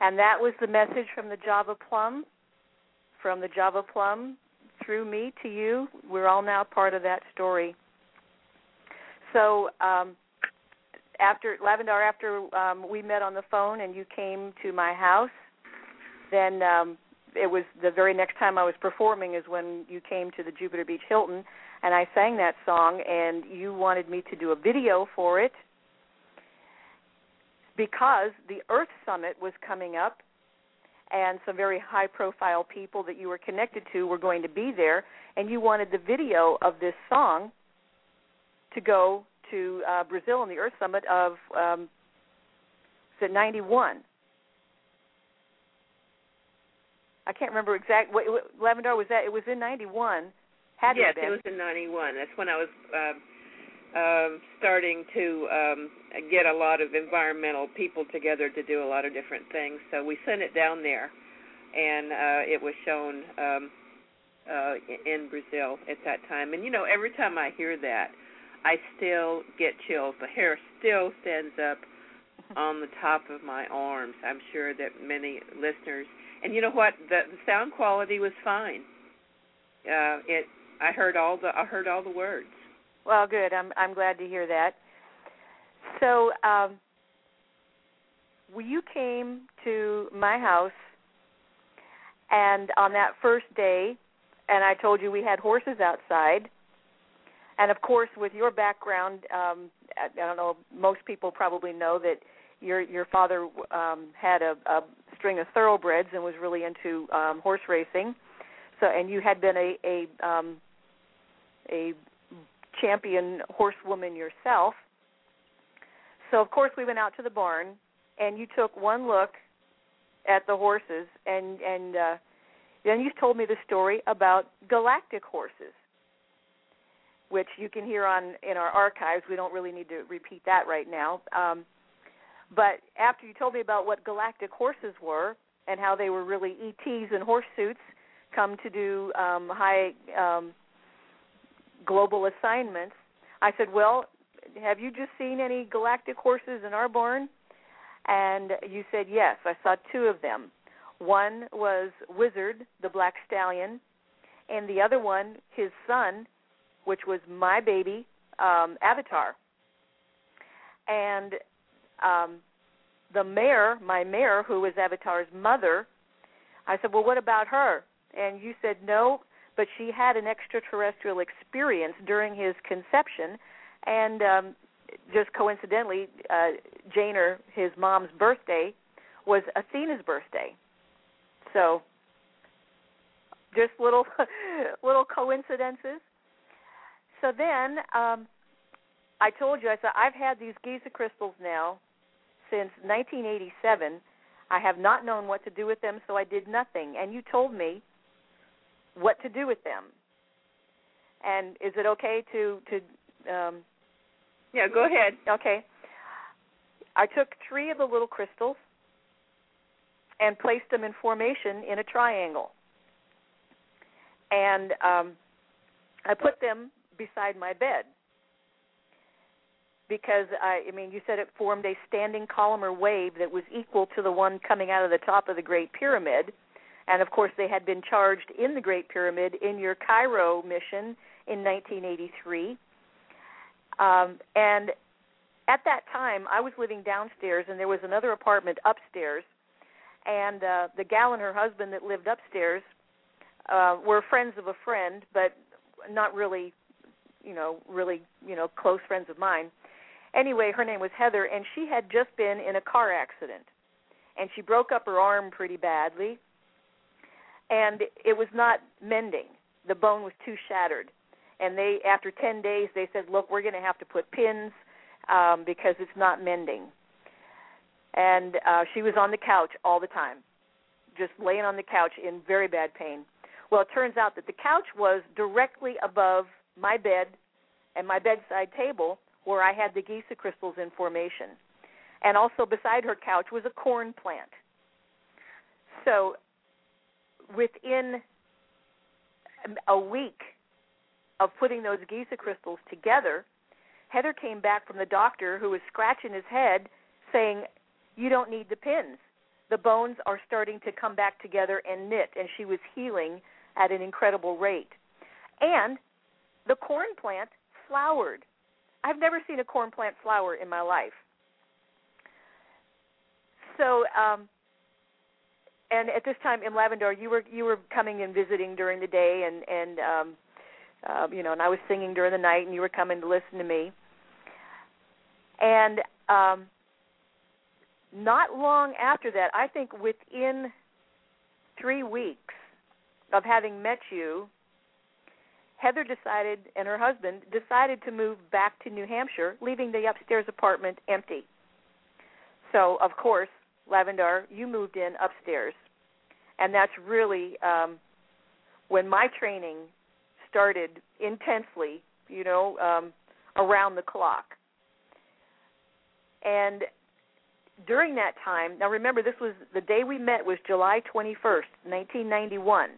And that was the message from the Java Plum, from the Java Plum through me to you. We're all now part of that story. So um, after, Lavendar, after um, we met on the phone and you came to my house, then um, it was the very next time I was performing is when you came to the Jupiter Beach Hilton, and I sang that song, and you wanted me to do a video for it because the Earth Summit was coming up, and some very high-profile people that you were connected to were going to be there, and you wanted the video of this song to go to uh, Brazil on the Earth Summit of, um, is it ninety-one? I can't remember exact. What, what, Lavendar, was that? It was in ninety-one. Had yes, it been? It was in ninety-one. That's when I was uh, um, starting to um, get a lot of environmental people together to do a lot of different things. So we sent it down there, and uh, it was shown um, uh, in Brazil at that time. And, you know, every time I hear that, I still get chills. The hair still stands up on the top of my arms. I'm sure that many listeners. And you know what? The, the sound quality was fine. Uh, it. I heard all the. I heard all the words. Well, good. I'm. I'm glad to hear that. So, um, you came to my house, and on that first day, and I told you we had horses outside. And of course, with your background, um, I, I don't know. Most people probably know that your your father um, had a, a string of thoroughbreds and was really into um, horse racing. So, and you had been a a, um, a champion horsewoman yourself. So, of course, we went out to the barn, and you took one look at the horses, and and uh, then you told me the story about galactic horses, which you can hear on in our archives. We don't really need to repeat that right now. Um, But after you told me about what galactic horses were and how they were really E Ts in horse suits come to do um, high um, global assignments, I said, well, have you just seen any galactic horses in our barn? And you said, yes, I saw two of them. One was Wizard, the black stallion, and the other one, his son, which was my baby, um, Avatar. And Um, the mare, my mare, who was Avatar's mother, I said, well, what about her? And you said, no, but she had an extraterrestrial experience during his conception, and um, just coincidentally, uh, Janer, his mom's birthday, was Athena's birthday. So just little little coincidences. So then um, I told you, I said, I've had these Giza crystals now since nineteen eighty-seven. I have not known what to do with them, so I did nothing. And you told me what to do with them. And is it okay to... to um, yeah, go ahead. Okay. I took three of the little crystals and placed them in formation in a triangle. And um, I put them beside my bed. Because, I, I mean, you said it formed a standing column or wave that was equal to the one coming out of the top of the Great Pyramid. And, of course, they had been charged in the Great Pyramid in your Cairo mission in nineteen eighty-three. Um, and at that time, I was living downstairs, and there was another apartment upstairs. And uh, the gal and her husband that lived upstairs uh, were friends of a friend, but not really, you know, really, you know, close friends of mine. Anyway, her name was Heather, and she had just been in a car accident, and she broke up her arm pretty badly, and it was not mending. The bone was too shattered, and they, after ten days, they said, look, we're going to have to put pins um, because it's not mending. And uh, she was on the couch all the time, just laying on the couch in very bad pain. Well, it turns out that the couch was directly above my bed and my bedside table, where I had the Giza crystals in formation. And also beside her couch was a corn plant. So within a week of putting those Giza crystals together, Heather came back from the doctor, who was scratching his head saying, you don't need the pins. the bones are starting to come back together and knit, and she was healing at an incredible rate. And the corn plant flowered. I've never seen a corn plant flower in my life. So, um, and at this time in Lavendar, you were you were coming and visiting during the day, and and um, uh, you know, and I was singing during the night, and you were coming to listen to me. And um, not long after that, I think within three weeks of having met you, Heather decided, and her husband decided to move back to New Hampshire, leaving the upstairs apartment empty. So, of course, Lavendar, you moved in upstairs. And that's really um, when my training started intensely, you know, um, around the clock. And during that time, now remember, this was the day we met was July twenty-first, nineteen ninety-one.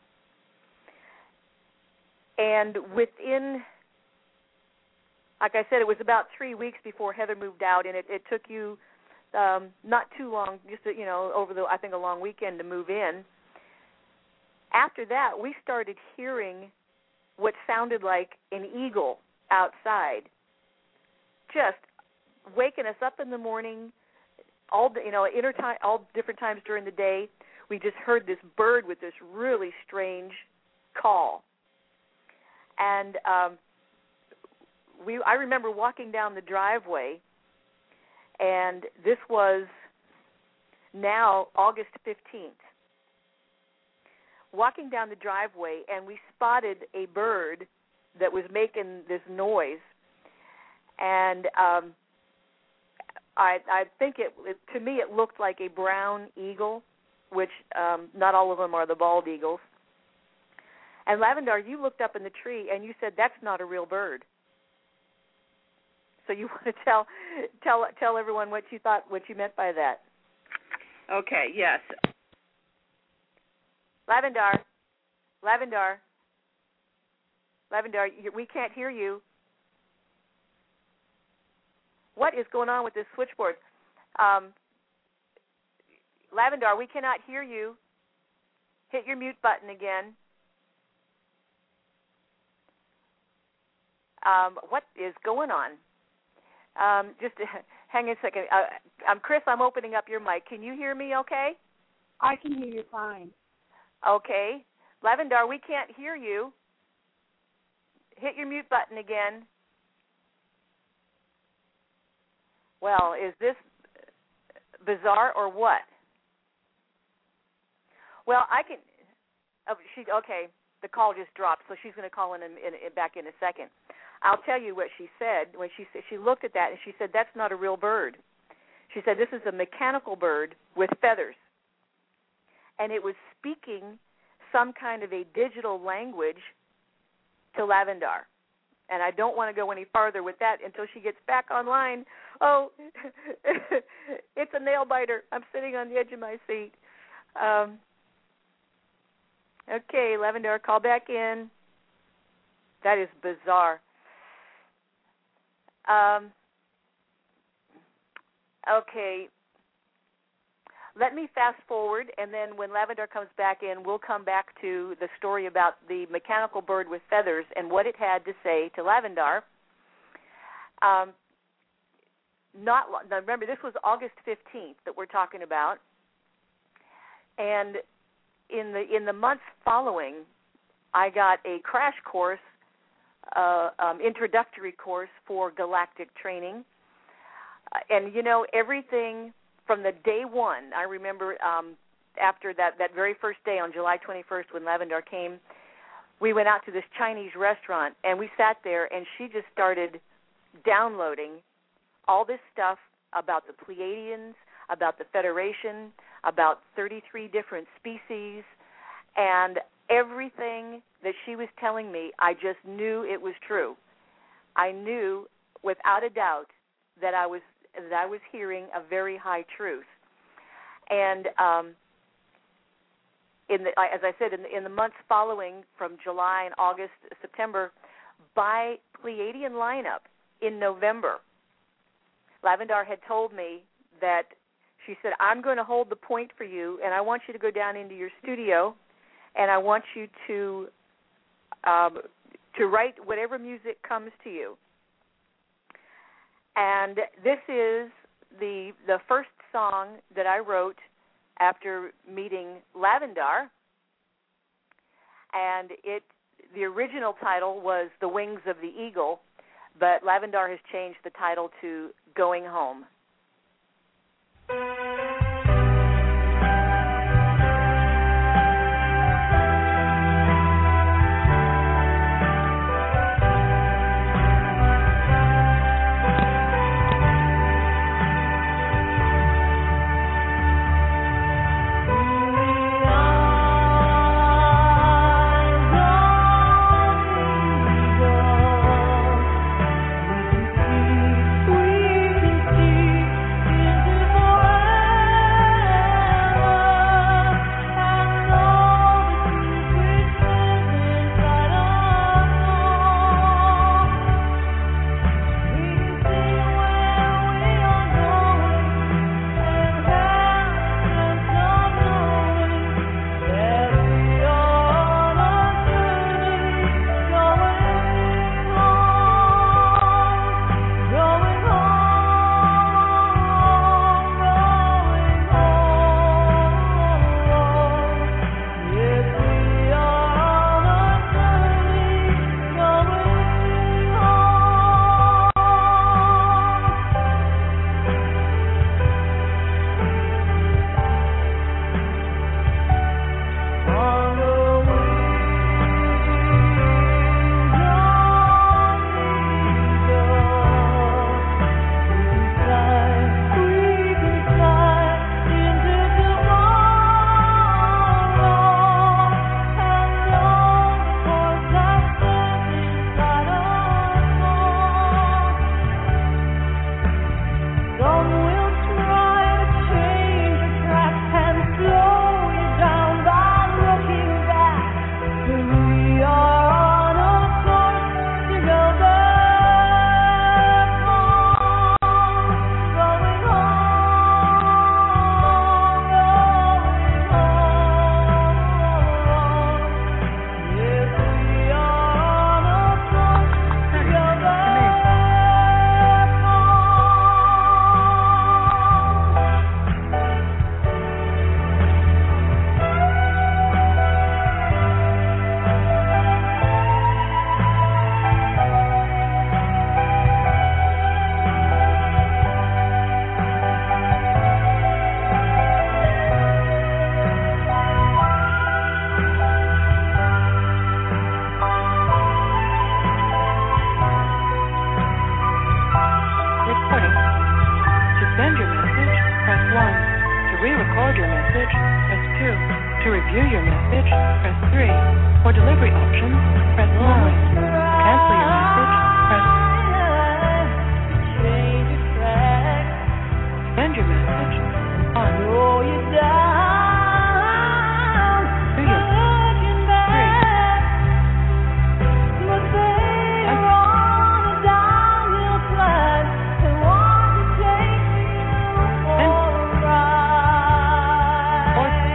And within, like I said, it was about three weeks before Heather moved out, and it, it took you um, not too long, just to, you know, over the I think a long weekend to move in. After that, we started hearing what sounded like an eagle outside, just waking us up in the morning. All the, you know, inter time, all different times during the day, we just heard this bird with this really strange call. And um, we, I remember walking down the driveway, and this was now August fifteenth. Walking down the driveway, and we spotted a bird that was making this noise, and um, I, I think it, it, to me, it looked like a brown eagle, which um, not all of them are the bald eagles. And Lavendar, you looked up in the tree and you said, "That's not a real bird." So you want to tell tell tell everyone what you thought, what you meant by that? Okay. Yes. Lavendar, Lavendar, Lavendar, we can't hear you. What is going on with this switchboard? Um, Lavendar, we cannot hear you. Hit your mute button again. Um, what is going on? Um, just hang on a second. Uh, I'm Chris. I'm opening up your mic. Can you hear me okay? I can hear you fine. Okay. Lavendar, we can't hear you. Hit your mute button again. Well, is this bizarre or what? Well, I can. Oh, she okay. The call just dropped, so she's going to call in, in, in back in a second. I'll tell you what she said when she she looked at that and she said, "That's not a real bird." She said, "This is a mechanical bird with feathers," and it was speaking some kind of a digital language to Lavendar. And I don't want to go any farther with that until she gets back online. Oh, it's a nail biter. I'm sitting on the edge of my seat. Um, okay, Lavendar, call back in. That is bizarre. Um, okay. Let me fast forward, and then when Lavendar comes back in, we'll come back to the story about the mechanical bird with feathers and what it had to say to Lavendar. Um, not now remember, this was August fifteenth that we're talking about, and in the in the months following, I got a crash course, uh, um, introductory course for galactic training, uh, and you know everything. From the day one, I remember um, after that, that very first day on July twenty-first when Lavendar came, we went out to this Chinese restaurant, and we sat there, and she just started downloading all this stuff about the Pleiadians, about the Federation, about thirty-three different species, and everything that she was telling me, I just knew it was true. I knew without a doubt that I was that I was hearing a very high truth. And um, in the, as I said, in the, in the months following, from July and August, September, by Pleiadian lineup in November, Lavendar had told me that She said, I'm going to hold the point for you, and I want you to go down into your studio, and I want you to um, to write whatever music comes to you. And this is the the first song that I wrote after meeting Lavendar, and it the original title was The Wings of the Eagle, but Lavendar has changed the title to Going Home.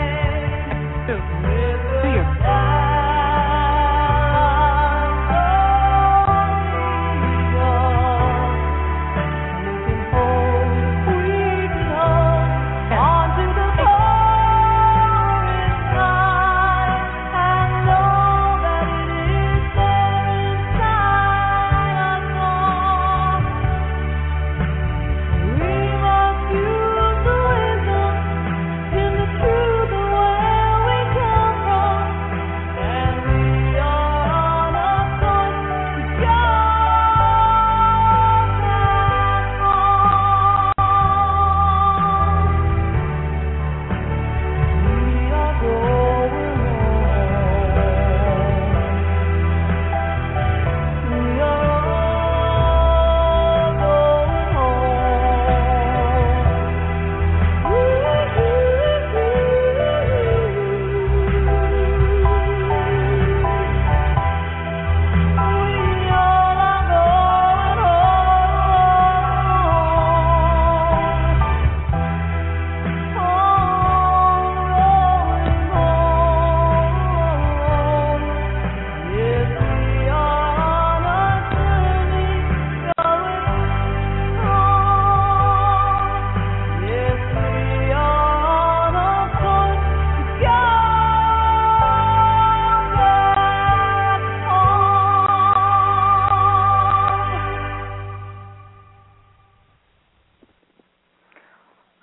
To your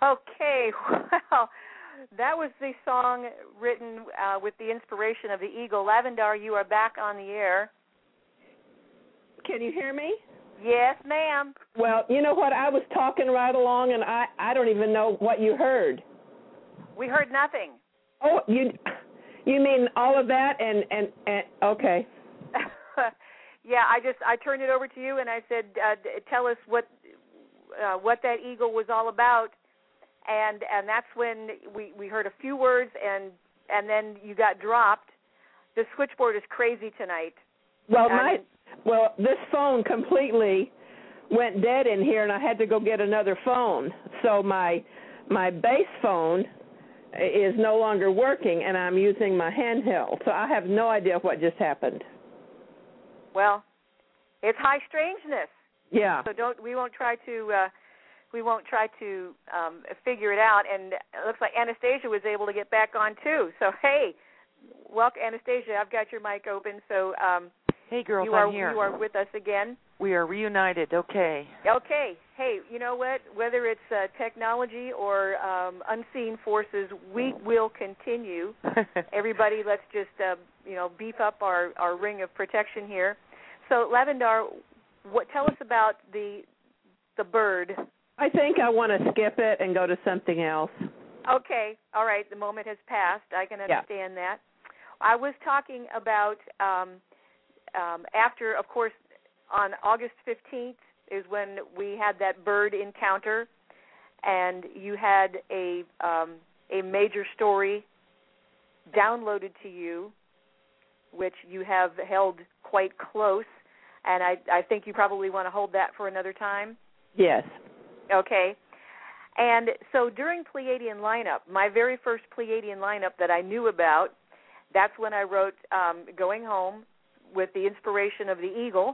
Okay, well, that was the song written uh, with the inspiration of the Eagle. Lavendar, you are back on the air. Can you hear me? Yes, ma'am. Well, you know what? I was talking right along, and I, I don't even know what you heard. We heard nothing. Oh, you you mean all of that? And, and, and okay. Yeah, I just I turned it over to you, and I said, uh, tell us what uh, what that eagle was all about. And and that's when we, we heard a few words, and and then you got dropped. The switchboard is crazy tonight. Well, and my it, well, this phone completely went dead in here, and I had to go get another phone. So my my base phone is no longer working, and I'm using my handheld. So I have no idea what just happened. Well, it's high strangeness. Yeah. So don't we won't try to. Uh, We won't try to um, figure it out, and it looks like Anastasia was able to get back on too. So hey, welcome, Anastasia. I've got your mic open. So um, hey, girls, you are I'm here. you are with us again. We are reunited. Okay. Okay. Hey, you know what? Whether it's uh, technology or um, unseen forces, we will continue. Everybody, let's just uh, you know beef up our, our ring of protection here. So Lavendar, what? Tell us about the the bird. I think I want to skip it and go to something else. Okay. All right. The moment has passed. I can understand yeah. that. I was talking about um, um, after, of course, on August fifteenth is when we had that bird encounter, and you had a um, a major story downloaded to you, which you have held quite close, and I, I think you probably want to hold that for another time. Yes. Okay. And so during Pleiadian lineup, my very first Pleiadian lineup that I knew about, that's when I wrote um, Going Home with the inspiration of the Eagle.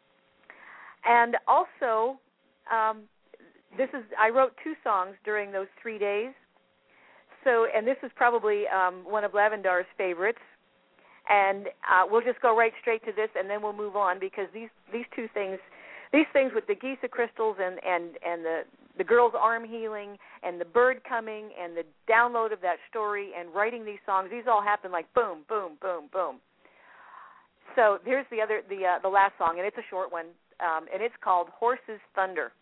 And also, um, this is I wrote two songs during those three days. So, and this is probably um, one of Lavendar's favorites. And uh, we'll just go right straight to this, and then we'll move on, because these, these two things, these things with the Giza crystals and, and, and the, the girl's arm healing and the bird coming and the download of that story and writing these songs, these all happen like boom, boom, boom, boom. So here's the other, the uh, the last song, and it's a short one, um, and it's called Horses Thunder.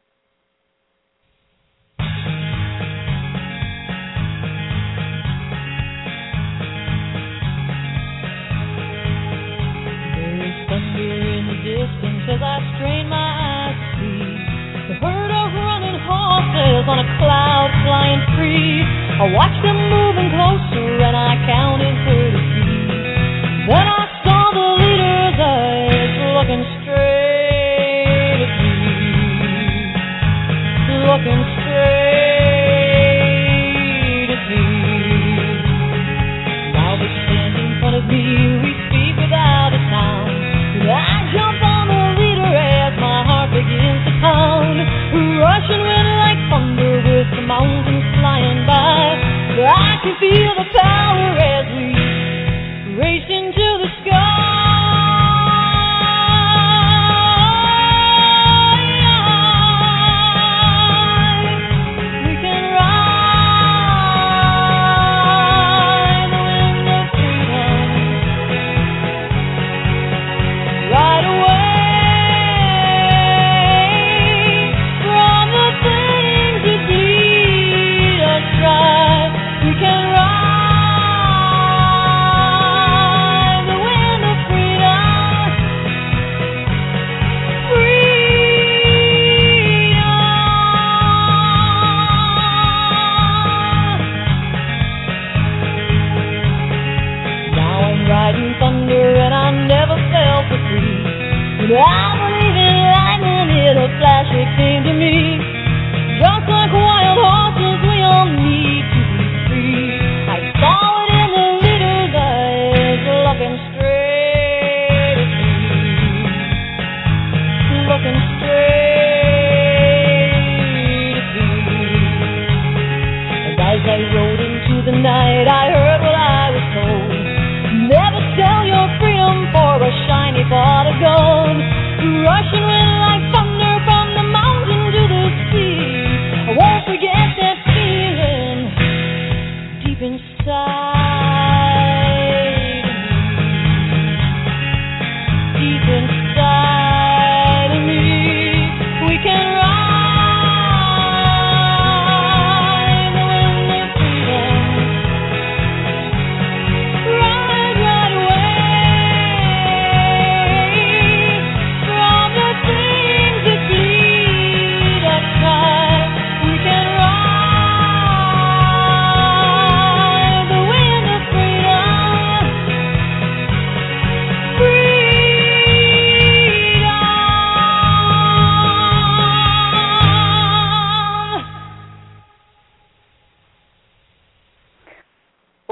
Distance as I strain my eyes to see the herd of running horses on a cloud flying free. I watched them moving closer and I counted thirty-three. Then I saw the leader's eyes looking straight at me, looking straight at me. Now they stand in front of me, we speak without a sound. I jump on the leader as my heart begins to pound. Rushing wind like thunder with the mountains flying by. I can feel the power as we race into the sky. We can ride the wind of freedom. Right away from the things that lead us dry. We can ride the wind of freedom. Freedom. Now I'm riding thunder and I never felt so free. When I believe in lightning, it'll flash, it came to me. Just like wild horses, we all need to be free. I saw it in the leader's eyes, looking straight at me, looking straight at me. And as I rode into the night, I heard what I was told. Never sell your freedom for a shiny pot of gold. Rushing wind like thunder from the mountain to the sea. I won't forget that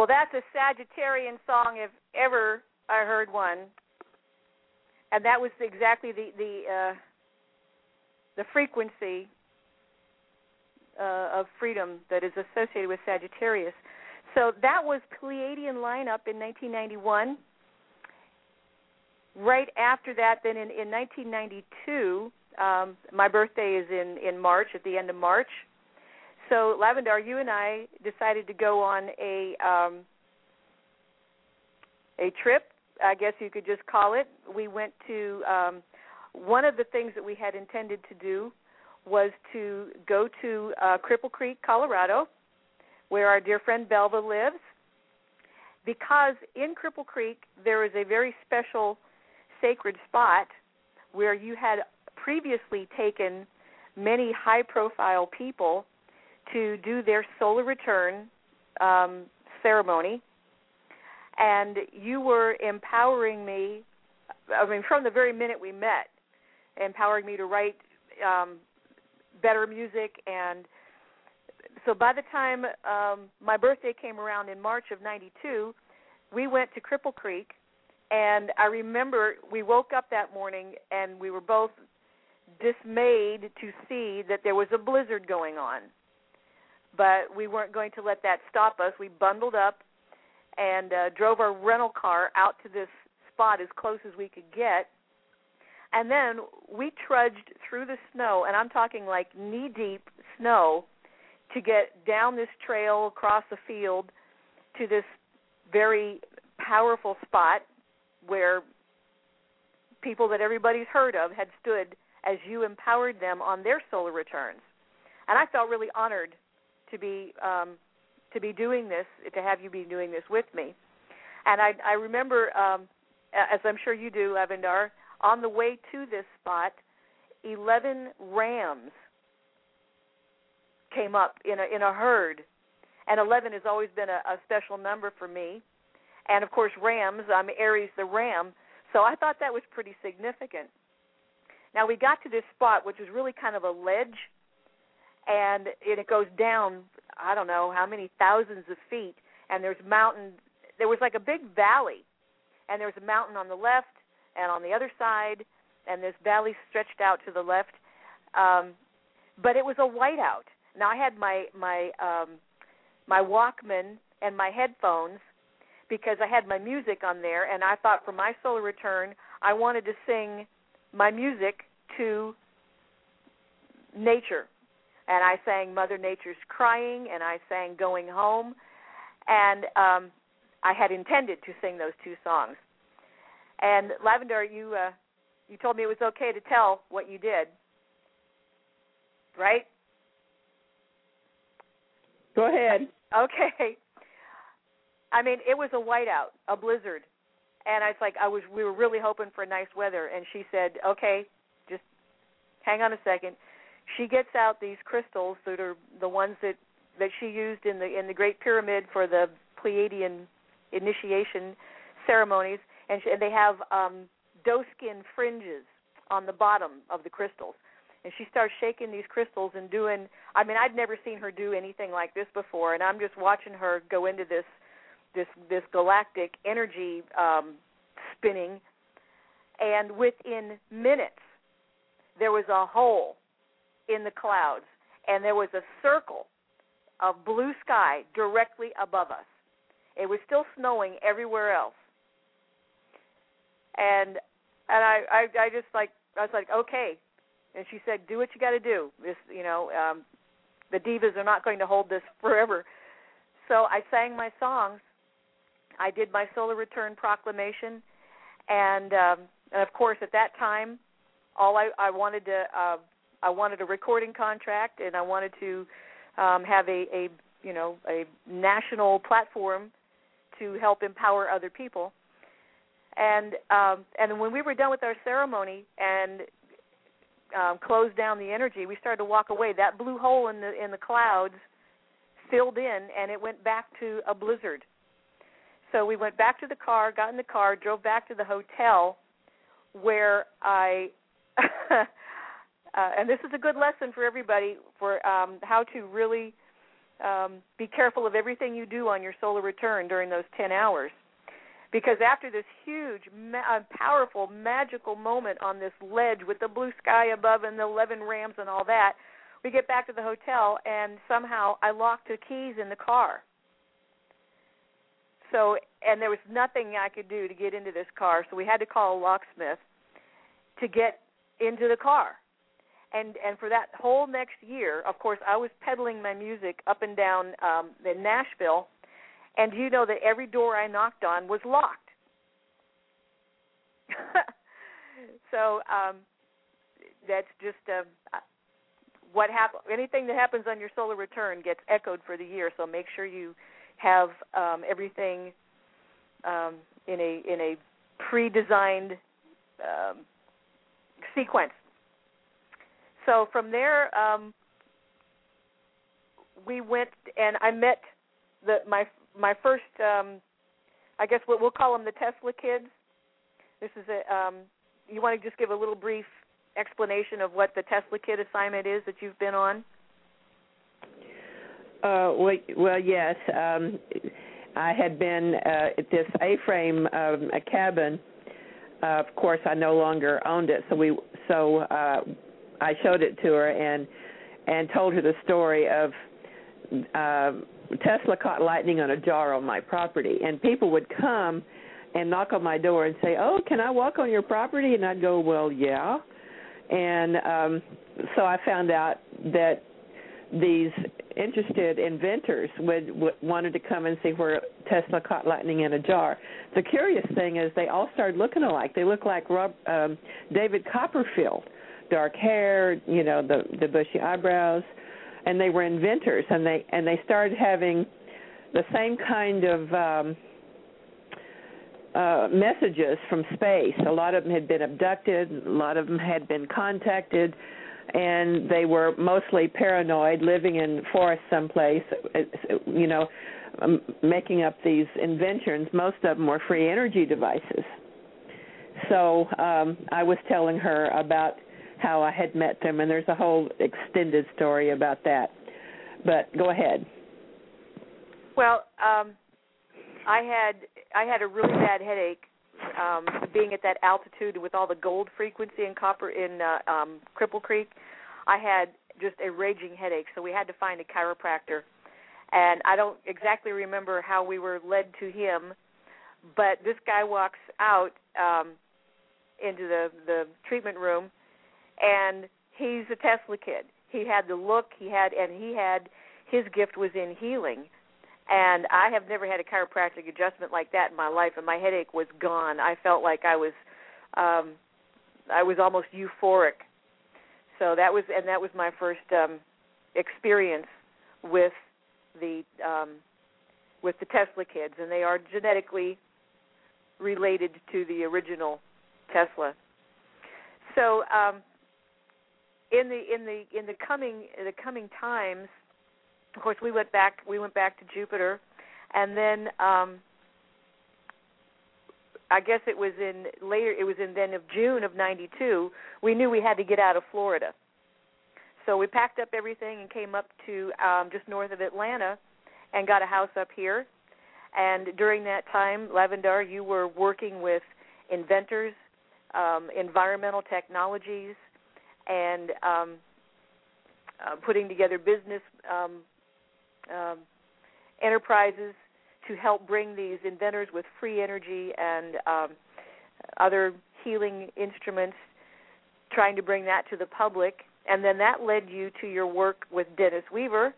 Well, that's a Sagittarian song if ever I heard one, and that was exactly the the uh, the frequency uh, of freedom that is associated with Sagittarius. So that was Pleiadian lineup in nineteen ninety-one. Right after that, then in, in nineteen ninety-two, um, my birthday is in, in March, at the end of March. So, Lavendar, you and I decided to go on a um, a trip, I guess you could just call it. We went to, um, one of the things that we had intended to do was to go to uh, Cripple Creek, Colorado, where our dear friend Belva lives, because in Cripple Creek there is a very special sacred spot where you had previously taken many high-profile people to do their solar return um, ceremony, and you were empowering me, I mean, from the very minute we met, empowering me to write um, better music. And so by the time um, my birthday came around in March of ninety-two, we went to Cripple Creek, and I remember we woke up that morning and we were both dismayed to see that there was a blizzard going on. But we weren't going to let that stop us. We bundled up and uh, drove our rental car out to this spot as close as we could get. And then we trudged through the snow, and I'm talking like knee-deep snow, to get down this trail across the field to this very powerful spot where people that everybody's heard of had stood as you empowered them on their solar returns. And I felt really honored to be um, to be doing this, to have you be doing this with me. And I, I remember, um, as I'm sure you do, Lavendar, on the way to this spot, eleven rams came up in a in a herd, and eleven has always been a, a special number for me. And of course, rams, I'm Aries the ram, so I thought that was pretty significant. Now we got to this spot, which is really kind of a ledge, and it goes down, I don't know how many thousands of feet, and there's mountain. There was like a big valley, and there was a mountain on the left and on the other side, and this valley stretched out to the left. Um, but it was a whiteout. Now I had my my um, my Walkman and my headphones because I had my music on there, and I thought for my solar return I wanted to sing my music to nature. And I sang Mother Nature's Crying, and I sang Going Home, and um, I had intended to sing those two songs. And Lavendar, you uh, you told me it was okay to tell what you did, right? Go ahead. Okay. I mean, it was a whiteout, a blizzard, and I was like, I was we were really hoping for nice weather, and she said, okay, just hang on a second. She gets out these crystals that are the ones that, that she used in the in the Great Pyramid for the Pleiadian initiation ceremonies, and, she, and they have um, doeskin fringes on the bottom of the crystals. And she starts shaking these crystals and doing, I mean, I'd never seen her do anything like this before, and I'm just watching her go into this this this galactic energy um, spinning, and within minutes there was a hole in the clouds, and there was a circle of blue sky directly above us. It was still snowing everywhere else, and and I, I, I just like I was like, okay. And she said, do what you got to do. This, you know, um, the divas are not going to hold this forever. So I sang my songs. I did my solar return proclamation, and um, and of course at that time, all I, I wanted to uh, I wanted a recording contract, and I wanted to um, have a, a you know a national platform to help empower other people. And um, and when we were done with our ceremony and um, closed down the energy, we started to walk away. That blue hole in the in the clouds filled in, and it went back to a blizzard. So we went back to the car, got in the car, drove back to the hotel, where I uh, and this is a good lesson for everybody for um, how to really um, be careful of everything you do on your solar return during those ten hours. Because after this huge, ma- powerful, magical moment on this ledge with the blue sky above and the eleven rams and all that, we get back to the hotel, and somehow I locked the keys in the car. So, and there was nothing I could do to get into this car, so we had to call a locksmith to get into the car. And and for that whole next year, of course, I was peddling my music up and down um, in Nashville, and you know that every door I knocked on was locked. So um, that's just uh, what happens. Anything that happens on your solar return gets echoed for the year. So make sure you have um, everything um, in a in a pre-designed um, sequence. So from there, um, we went and I met the my my first. Um, I guess we'll, we'll call them the Tesla kids. This is a. Um, you want to just give a little brief explanation of what the Tesla Kid assignment is that you've been on? Uh, well, well, yes. Um, I had been uh, at this A-frame um, a cabin. Uh, of course, I no longer owned it, so we so uh, I showed it to her and and told her the story of uh, Tesla caught lightning on a jar on my property, and people would come and knock on my door and say, "Oh, can I walk on your property?" And I'd go, "Well, yeah." And um, so I found out that these interested inventors would, would wanted to come and see where Tesla caught lightning in a jar. The curious thing is they all started looking alike. They look like Rob, um, David Copperfield, dark hair, you know, the the bushy eyebrows, and they were inventors, and they and they started having the same kind of um, uh, messages from space. A lot of them had been abducted. A lot of them had been contacted. And they were mostly paranoid, living in forests someplace, you know, um, making up these inventions. Most of them were free energy devices. So um, I was telling her about how I had met them, and there's a whole extended story about that. But go ahead. Well, um, I had I had a really bad headache. Um, being at that altitude with all the gold frequency and copper in uh, um, Cripple Creek, I had just a raging headache, so we had to find a chiropractor. And I don't exactly remember how we were led to him, but this guy walks out um, into the, the treatment room, and he's a Tesla kid. He had the look, he had, and he had, his gift was in healing. And I have never had a chiropractic adjustment like that in my life, and my headache was gone. I felt like I was, um, I was almost euphoric. So that was, and that was my first um, experience with the um, with the Tesla kids, and they are genetically related to the original Tesla. So um, in the in the in the coming in the coming times. Of course, we went back. We went back to Jupiter, and then um, I guess it was in later. It was in then of June of ninety-two. We knew we had to get out of Florida, so we packed up everything and came up to um, just north of Atlanta, and got a house up here. And during that time, Lavendar, you were working with inventors, um, environmental technologies, and um, uh, putting together business. Um, Um, enterprises to help bring these inventors with free energy and um, other healing instruments, trying to bring that to the public. And then that led you to your work with Dennis Weaver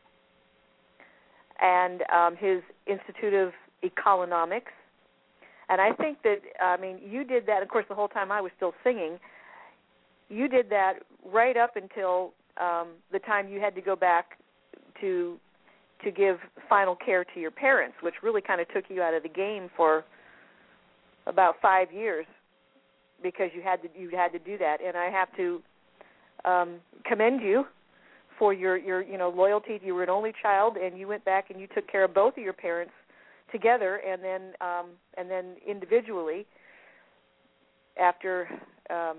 and um, his Institute of Economics. And I think that, I mean, you did that, of course, the whole time I was still singing. You did that right up until um, the time you had to go back to to give final care to your parents, which really kind of took you out of the game for about five years because you had to you had to do that. And I have to um, commend you for your, your you know loyalty. You were an only child, and you went back and you took care of both of your parents together, and then um, and then individually after um,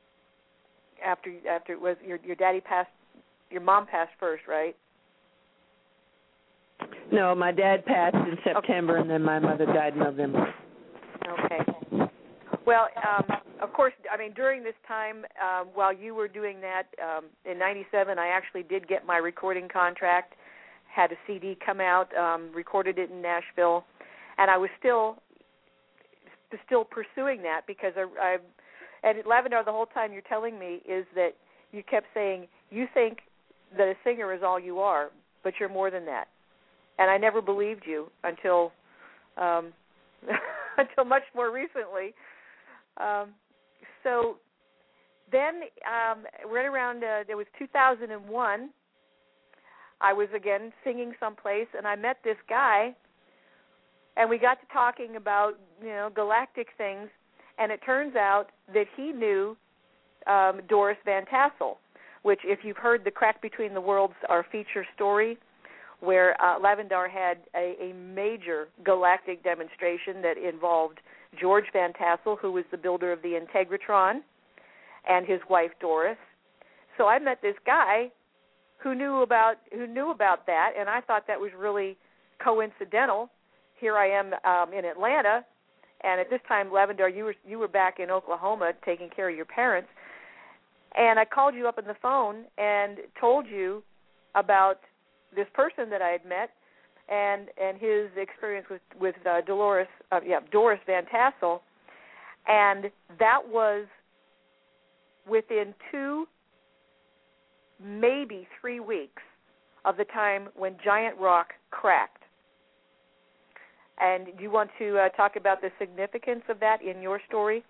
after after it was your your daddy passed, your mom passed first, right? No, my dad passed in September, okay. and then my mother died in November. Okay. Well, um, of course, I mean, during this time, um, while you were doing that, um, in ninety-seven, I actually did get my recording contract, had a C D come out, um, recorded it in Nashville, and I was still still pursuing that because I, I and Lavendar, the whole time you're telling me is that you kept saying, you think that a singer is all you are, but you're more than that. And I never believed you until um, until much more recently. Um, so then, um, right around uh, it was two thousand one. I was again singing someplace, and I met this guy, and we got to talking about you know galactic things. And it turns out that he knew um, Doris Van Tassel, which, if you've heard the Crack Between the Worlds, our feature story, where uh, Lavendar had a, a major galactic demonstration that involved George Van Tassel, who was the builder of the Integratron, and his wife Doris. So I met this guy who knew about who knew about that, and I thought that was really coincidental. Here I am um, in Atlanta, and at this time, Lavendar, you were you were back in Oklahoma taking care of your parents, and I called you up on the phone and told you about this person that I had met, and and his experience with with uh, Dolores, uh, yeah, Doris Van Tassel, and that was within two, maybe three weeks of the time when Giant Rock cracked. And do you want to uh, talk about the significance of that in your story?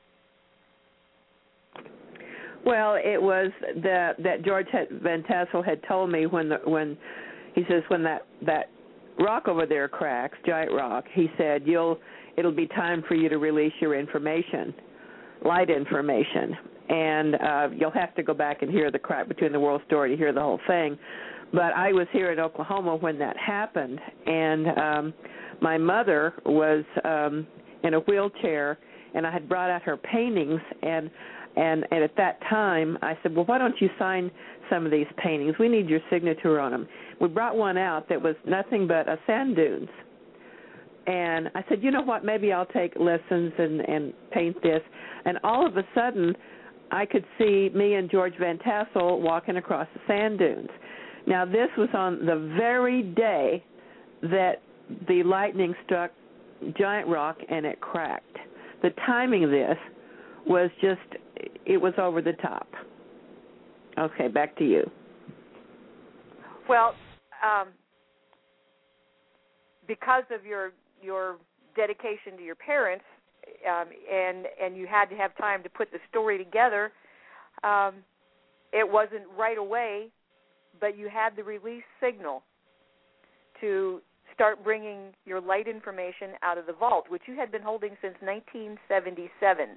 Well, it was the, that George Van Tassel had told me when the, when he says when that, that rock over there cracks, Giant Rock, he said you'll it'll be time for you to release your information, light information, and uh, you'll have to go back and hear the Crack Between the Worlds story to hear the whole thing. But I was here in Oklahoma when that happened, and um, my mother was um, in a wheelchair, and I had brought out her paintings, and, and and at that time I said, well, why don't you sign some of these paintings? We need your signature on them. We brought one out that was nothing but a sand dunes. And I said, you know what, maybe I'll take lessons and, and paint this. And all of a sudden, I could see me and George Van Tassel walking across the sand dunes. Now, this was on the very day that the lightning struck Giant Rock and it cracked. The timing of this was just, it was over the top. Okay, back to you. Well, um, because of your your dedication to your parents, um, and and you had to have time to put the story together, um, it wasn't right away, but you had the release signal to start bringing your light information out of the vault, which you had been holding since nineteen seventy-seven.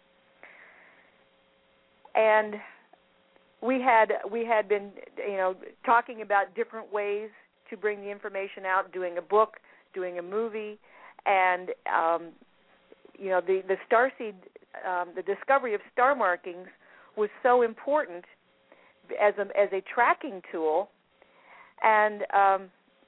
And we had we had been, you know, talking about different ways to bring the information out, doing a book, doing a movie, and um, you know, the the starseed, um, the discovery of star markings was so important as a as a tracking tool, and um,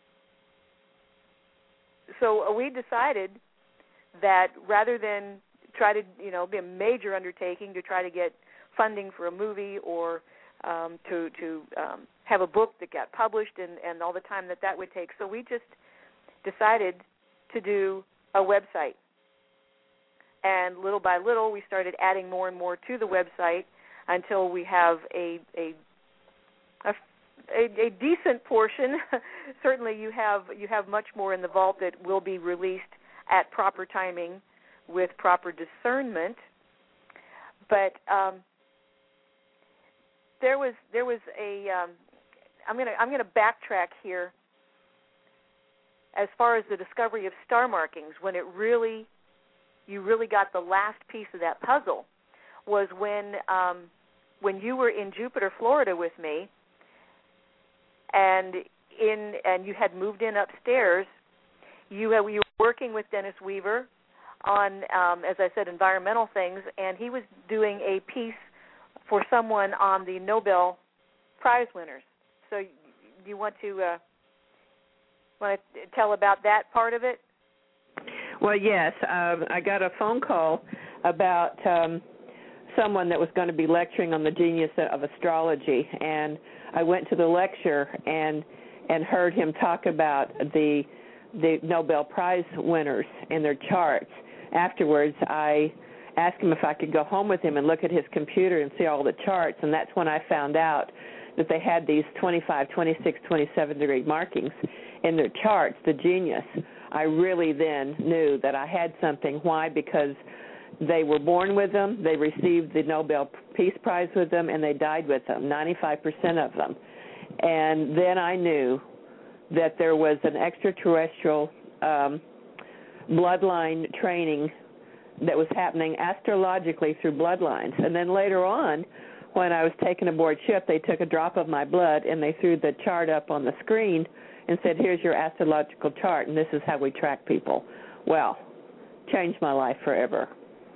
so we decided that rather than try to, you know, be a major undertaking to try to get funding for a movie or um, to to um, have a book that got published and, and all the time that that would take, so we just decided to do a website. And little by little, we started adding more and more to the website until we have a a a, a, a decent portion. Certainly, you have you have much more in the vault that will be released at proper timing with proper discernment. But um, there was there was a um, I'm gonna I'm gonna backtrack here as far as the discovery of star markings, when it really you really got the last piece of that puzzle, was when um, when you were in Jupiter, Florida with me, and in and you had moved in upstairs. You, had, you were working with Dennis Weaver on, um, as I said, environmental things, and he was doing a piece for someone on the Nobel Prize winners. So, do you want to uh, Want to tell about that part of it? Well, yes. Um, I got a phone call about um, someone that was going to be lecturing on the genius of astrology, and I went to the lecture and and heard him talk about the the Nobel Prize winners and their charts. Afterwards, I asked him if I could go home with him and look at his computer and see all the charts, and that's when I found out that they had these twenty-five, twenty-six, twenty-seven degree markings in their charts, the genius. I really then knew that I had something. Why? Because they were born with them, they received the Nobel Peace Prize with them, and they died with them, ninety-five percent of them. And then I knew that there was an extraterrestrial um, bloodline training that was happening astrologically through bloodlines. And then later on, when I was taken aboard ship, they took a drop of my blood and they threw the chart up on the screen and said, here's your astrological chart, and this is how we track people. Well, changed my life forever.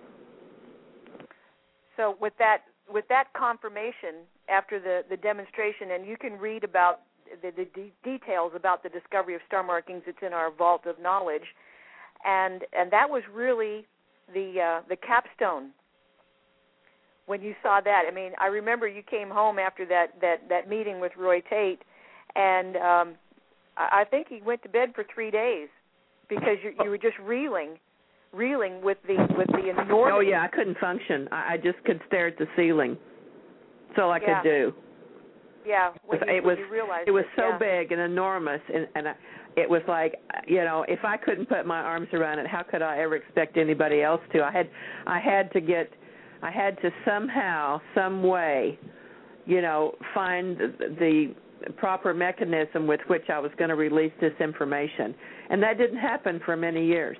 So with that with that confirmation after the, the demonstration, and you can read about the, the de- details about the discovery of star markings. It's in our vault of knowledge, and and that was really the uh, the capstone. When you saw that, I mean, I remember you came home after that, that, that meeting with Roy Tate, and um, I think he went to bed for three days because you, you were just reeling, reeling with the with the enormity. Oh yeah, I couldn't function. I, I just could stare at the ceiling. That's all I yeah. could do. Yeah, when you, it was when you realized it was it, so yeah. big and enormous, and, and I, it was like, you know, if I couldn't put my arms around it, how could I ever expect anybody else to? I had I had to get. I had to somehow, some way, you know, find the, the proper mechanism with which I was going to release this information. And that didn't happen for many years.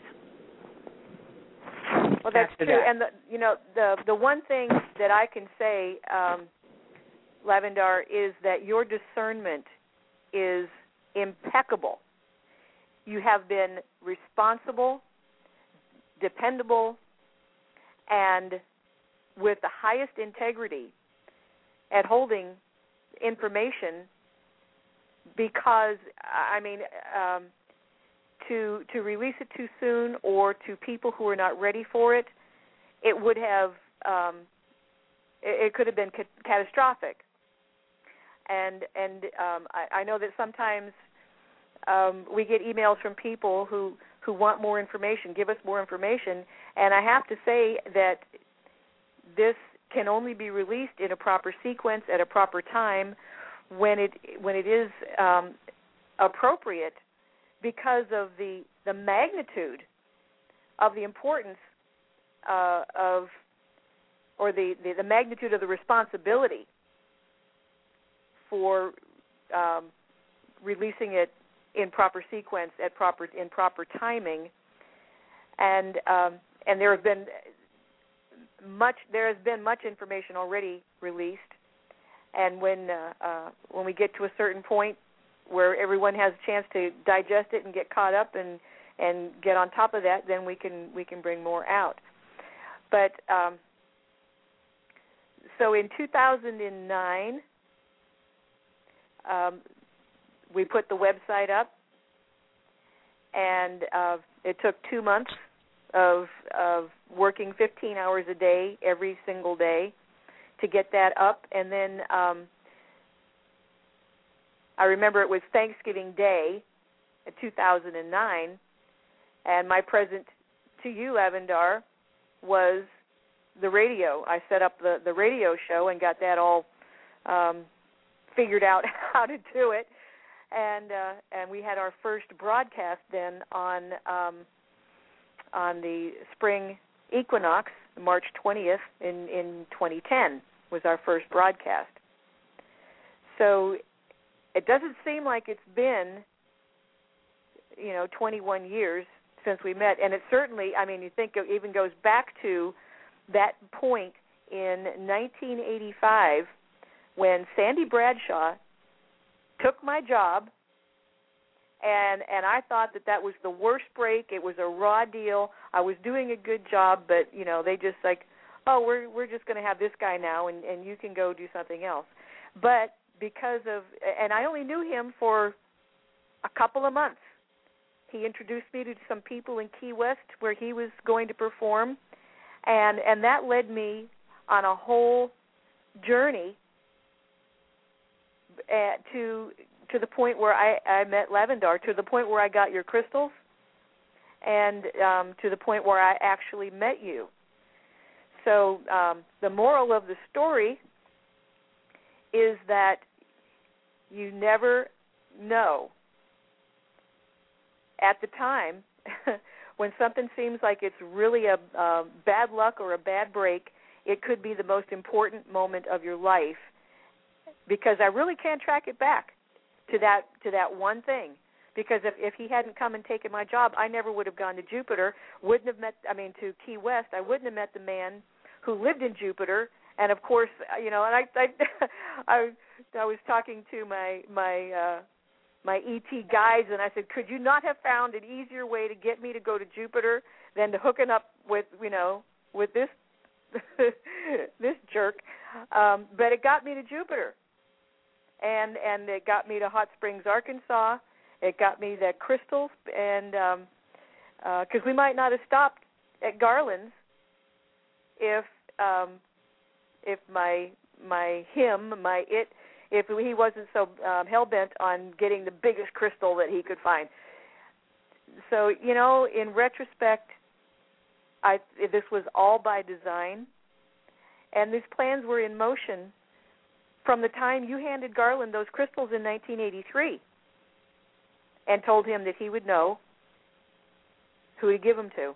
Well, that's After true. that. And, the, you know, the the one thing that I can say, um, Lavendar, is that your discernment is impeccable. You have been responsible, dependable, and with the highest integrity at holding information, because, I mean, um, to to release it too soon or to people who are not ready for it, it would have, um, it, it could have been ca- catastrophic. And and um, I, I know that sometimes um, we get emails from people who, who want more information, give us more information, and I have to say that this can only be released in a proper sequence at a proper time when it when it is um, appropriate, because of the the magnitude of the importance uh, of or the, the, the magnitude of the responsibility for um, releasing it in proper sequence at proper in proper timing, and um, and there have been much there has been much information already released, and when uh, uh, when we get to a certain point where everyone has a chance to digest it and get caught up and and get on top of that, then we can we can bring more out. But um, so in two thousand nine, um, we put the website up, and uh, it took two months of of working fifteen hours a day every single day to get that up. And then um, I remember it was Thanksgiving Day in two thousand nine, and my present to you, Lavendar, was the radio. I set up the, the radio show and got that all um, figured out how to do it. And uh, and we had our first broadcast then on um, on the spring equinox, March twentieth in, in twenty ten was our first broadcast. So it doesn't seem like it's been, you know, twenty-one years since we met, and it certainly, I mean, you think it even goes back to that point in nineteen eighty-five when Sandy Bradshaw took my job, and and I thought that that was the worst break. It was a raw deal. I was doing a good job, but, you know, they just like, oh, we're we're just going to have this guy now, and, and you can go do something else. But because of, and I only knew him for a couple of months He introduced me to some people in Key West where he was going to perform, and and that led me on a whole journey at, to to the point where I, I met Lavendar, to the point where I got your crystals, and um, to the point where I actually met you. So um, the moral of the story is that you never know at the time when something seems like it's really a uh, bad luck or a bad break. It could be the most important moment of your life, because I really can't track it back to that to that one thing. Because if, if he hadn't come and taken my job, I never would have gone to Jupiter, wouldn't have met, I mean, to Key West. I wouldn't have met the man who lived in Jupiter. And, of course, you know, and I I, I, I was talking to my my uh, my E T guides, and I said, could you not have found an easier way to get me to go to Jupiter than to hooking up with, you know, with this this jerk? Um, but it got me to Jupiter, and and it got me to Hot Springs, Arkansas. It got me the crystals, and because um, uh, we might not have stopped at Garland's if um, if my my him my it if he wasn't so um, hell bent on getting the biggest crystal that he could find. So you know, in retrospect, I this was all by design, and these plans were in motion from the time you handed Garland those crystals in nineteen eighty-three. And told him that he would know who to give them to.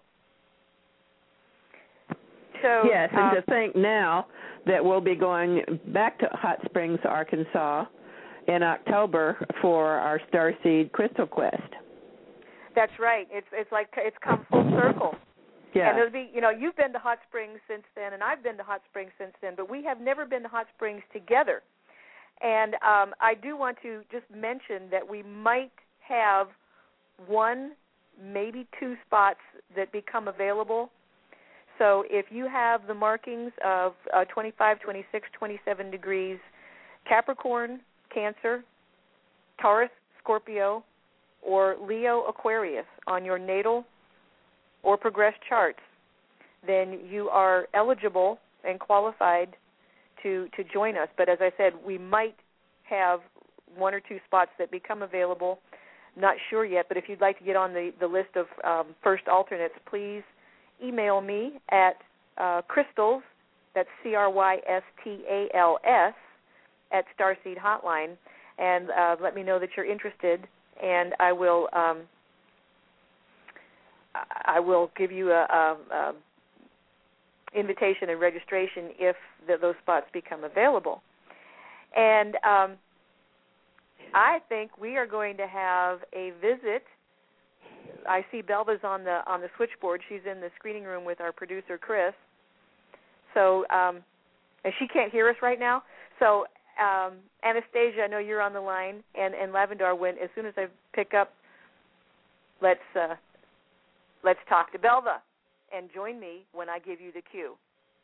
So yes, and um, to think now that we'll be going back to Hot Springs, Arkansas in October for our Starseed Crystal Quest. That's right. It's it's like it's come full circle. Yeah. And there'll be, you know, you've been to Hot Springs since then, and I've been to Hot Springs since then, but we have never been to Hot Springs together. And um, I do want to just mention that we might have one, maybe two spots that become available. So if you have the markings of uh, twenty-five, twenty-six, twenty-seven degrees, Capricorn, Cancer, Taurus, Scorpio, or Leo, Aquarius on your natal or progressed charts, then you are eligible and qualified to, to join us. But as I said, we might have one or two spots that become available. Not sure yet, but if you'd like to get on the, the list of um, first alternates, please email me at uh, crystals, that's C R Y S T A L S, at Starseed Hotline, and uh, let me know that you're interested, and I will um, I will give you a, a, a invitation and registration if the, those spots become available. And um, I think we are going to have a visit. I see Belva's on the on the switchboard. She's in the screening room with our producer, Chris. So, um, and she can't hear us right now. So, um, Anastasia, I know you're on the line, and, and Lavendar, when as soon as I pick up, let's uh, let's talk to Belva, and join me when I give you the cue.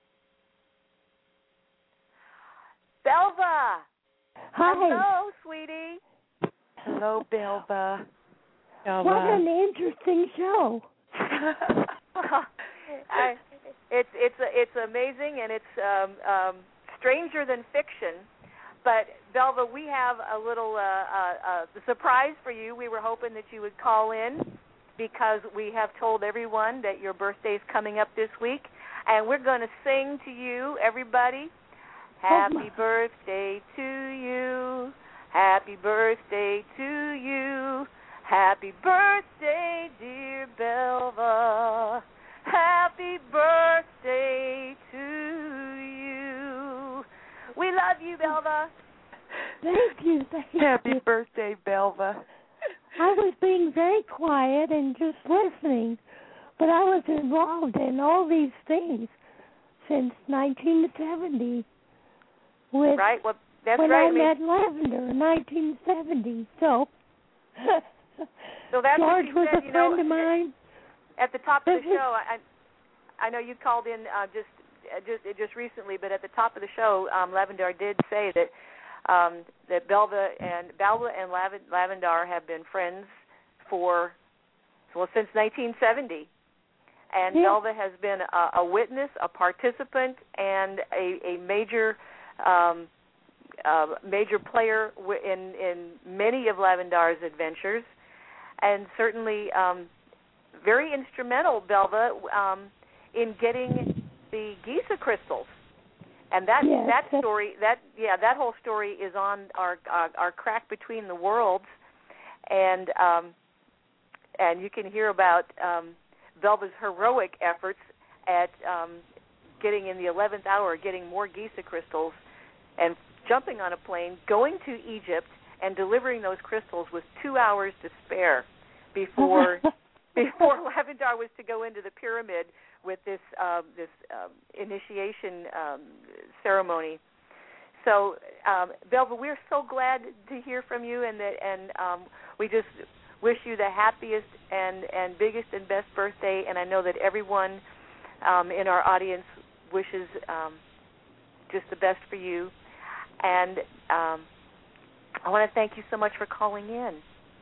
Belva! Hi. Hello, sweetie. Hello, Belva. Belva. What an interesting show. I, it's it's it's amazing, and it's um, um, stranger than fiction. But Belva, we have a little uh, uh, uh, surprise for you. We were hoping that you would call in because we have told everyone that your birthday is coming up this week, and we're going to sing to you, everybody. Happy birthday to you. Happy birthday to you. Happy birthday, dear Belva. Happy birthday to you. We love you, Belva. Thank you. Thank Happy you. birthday, Belva. I was being very quiet and just listening, but I was involved in all these things since nineteen seventy. With, right. Well, that's when right. I I mean, met Lavendar in nineteen seventy. So, so that's George what was said, a you friend know, of mine. At the top of the show, I, I know you called in uh, just just just recently, but at the top of the show, um, Lavendar did say that um, that Belva and Belva and Lavendar have been friends for well, since nineteen seventy. And yeah. Belva has been a, a witness, a participant, and a, a major um, uh, major player w- in, in many of Lavendar's adventures, and certainly um, very instrumental, Belva, um, in getting the Giza crystals. And that yes, that story, that yeah, that whole story is on our our, our Crack Between the Worlds, and um, and you can hear about Um, Belva's heroic efforts at um, getting in the eleventh hour, getting more Giza crystals, and jumping on a plane, going to Egypt, and delivering those crystals with two hours to spare before before Lavendar was to go into the pyramid with this um, this um, initiation um, ceremony. So, um, Belva, we're so glad to hear from you, and that, and um, we just wish you the happiest and, and biggest and best birthday, and I know that everyone um, in our audience wishes um, just the best for you. And um, I want to thank you so much for calling in.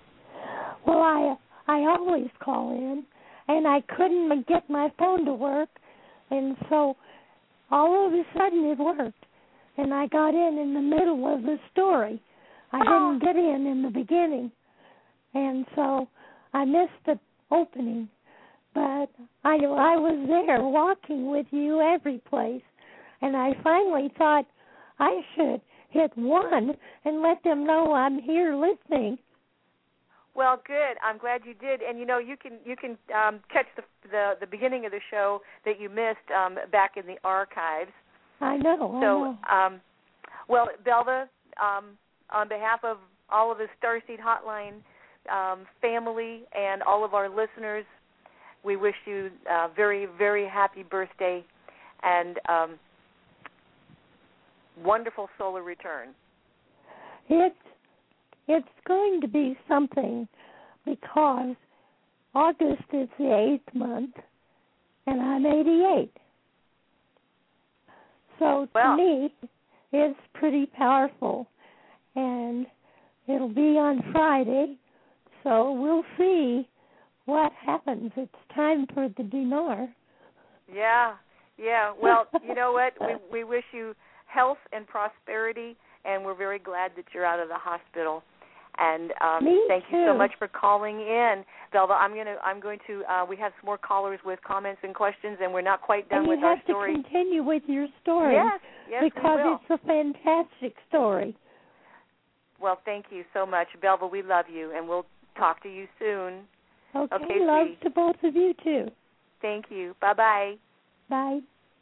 Well, I I always call in, and I couldn't get my phone to work, and so all of a sudden it worked, and I got in in the middle of the story. I didn't get in in the beginning. And so I missed the opening, but I I was there walking with you every place, and I finally thought I should hit one and let them know I'm here listening. Well, good. I'm glad you did. And you know, you can you can um, catch the, the the beginning of the show that you missed um, back in the archives. I know. So, I know. Um, well, Belva, um, on behalf of all of the Starseed Hotline Um, family and all of our listeners, we wish you a very, very happy birthday and um, wonderful solar return. It's it's going to be something because August is the eighth month, and I'm eighty-eight. So well, to me, it's pretty powerful, and it'll be on Friday. So we'll see what happens. It's time for the dinar. Yeah, yeah. Well, you know what? We we wish you health and prosperity, and we're very glad that you're out of the hospital. And um, Me thank too. you so much for calling in, Belva. I'm gonna I'm going to. Uh, we have some more callers with comments and questions, and we're not quite done and with you our have story. to continue with your story. Yes, yes, because we will. it's a fantastic story. Well, thank you so much, Belva. We love you, and we'll talk to you soon. Okay, okay love sweetie. to both of you, too. Thank you. Bye-bye. Bye.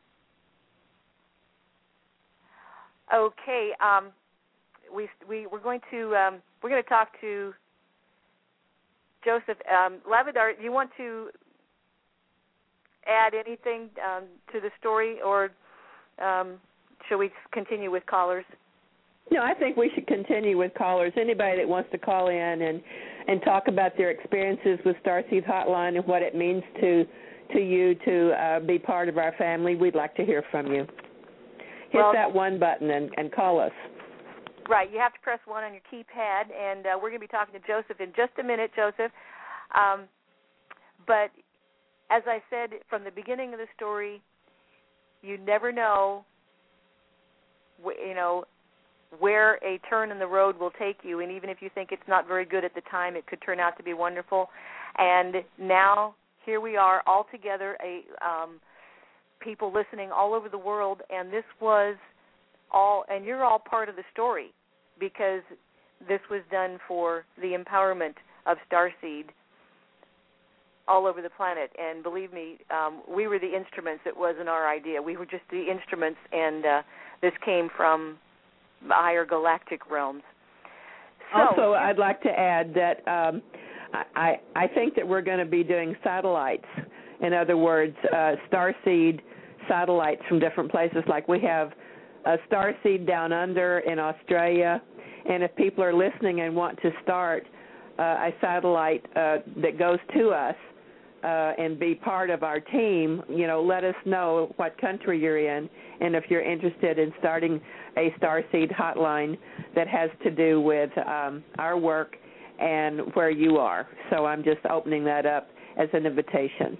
Okay, um, we, we, we're going to um, we're going to talk to Joseph. Um, Lavendar, do you want to add anything um, to the story, or um, shall we continue with callers? No, I think we should continue with callers. Anybody that wants to call in and, and talk about their experiences with Starseed Hotline and what it means to to you to uh, be part of our family, we'd like to hear from you. Hit well, that one button and, and call us. Right, you have to press one on your keypad, and uh, we're going to be talking to Joseph in just a minute, Joseph. Um, but as I said from the beginning of the story, you never know, you know, where a turn in the road will take you, and even if you think it's not very good at the time, it could turn out to be wonderful. And now here we are all together, a um, people listening all over the world, and this was all, and you're all part of the story because this was done for the empowerment of Starseed all over the planet. And believe me, um, we were the instruments. It wasn't our idea. We were just the instruments, and uh, this came from higher galactic realms. So, also, I'd like to add that um, I, I think that we're going to be doing satellites. In other words, uh, Starseed satellites from different places. Like we have a Starseed down under in Australia, and if people are listening and want to start uh, a satellite uh, that goes to us uh, and be part of our team, you know, let us know what country you're in, and if you're interested in starting a Starseed hotline that has to do with um, our work and where you are. So I'm just opening that up. as an invitation.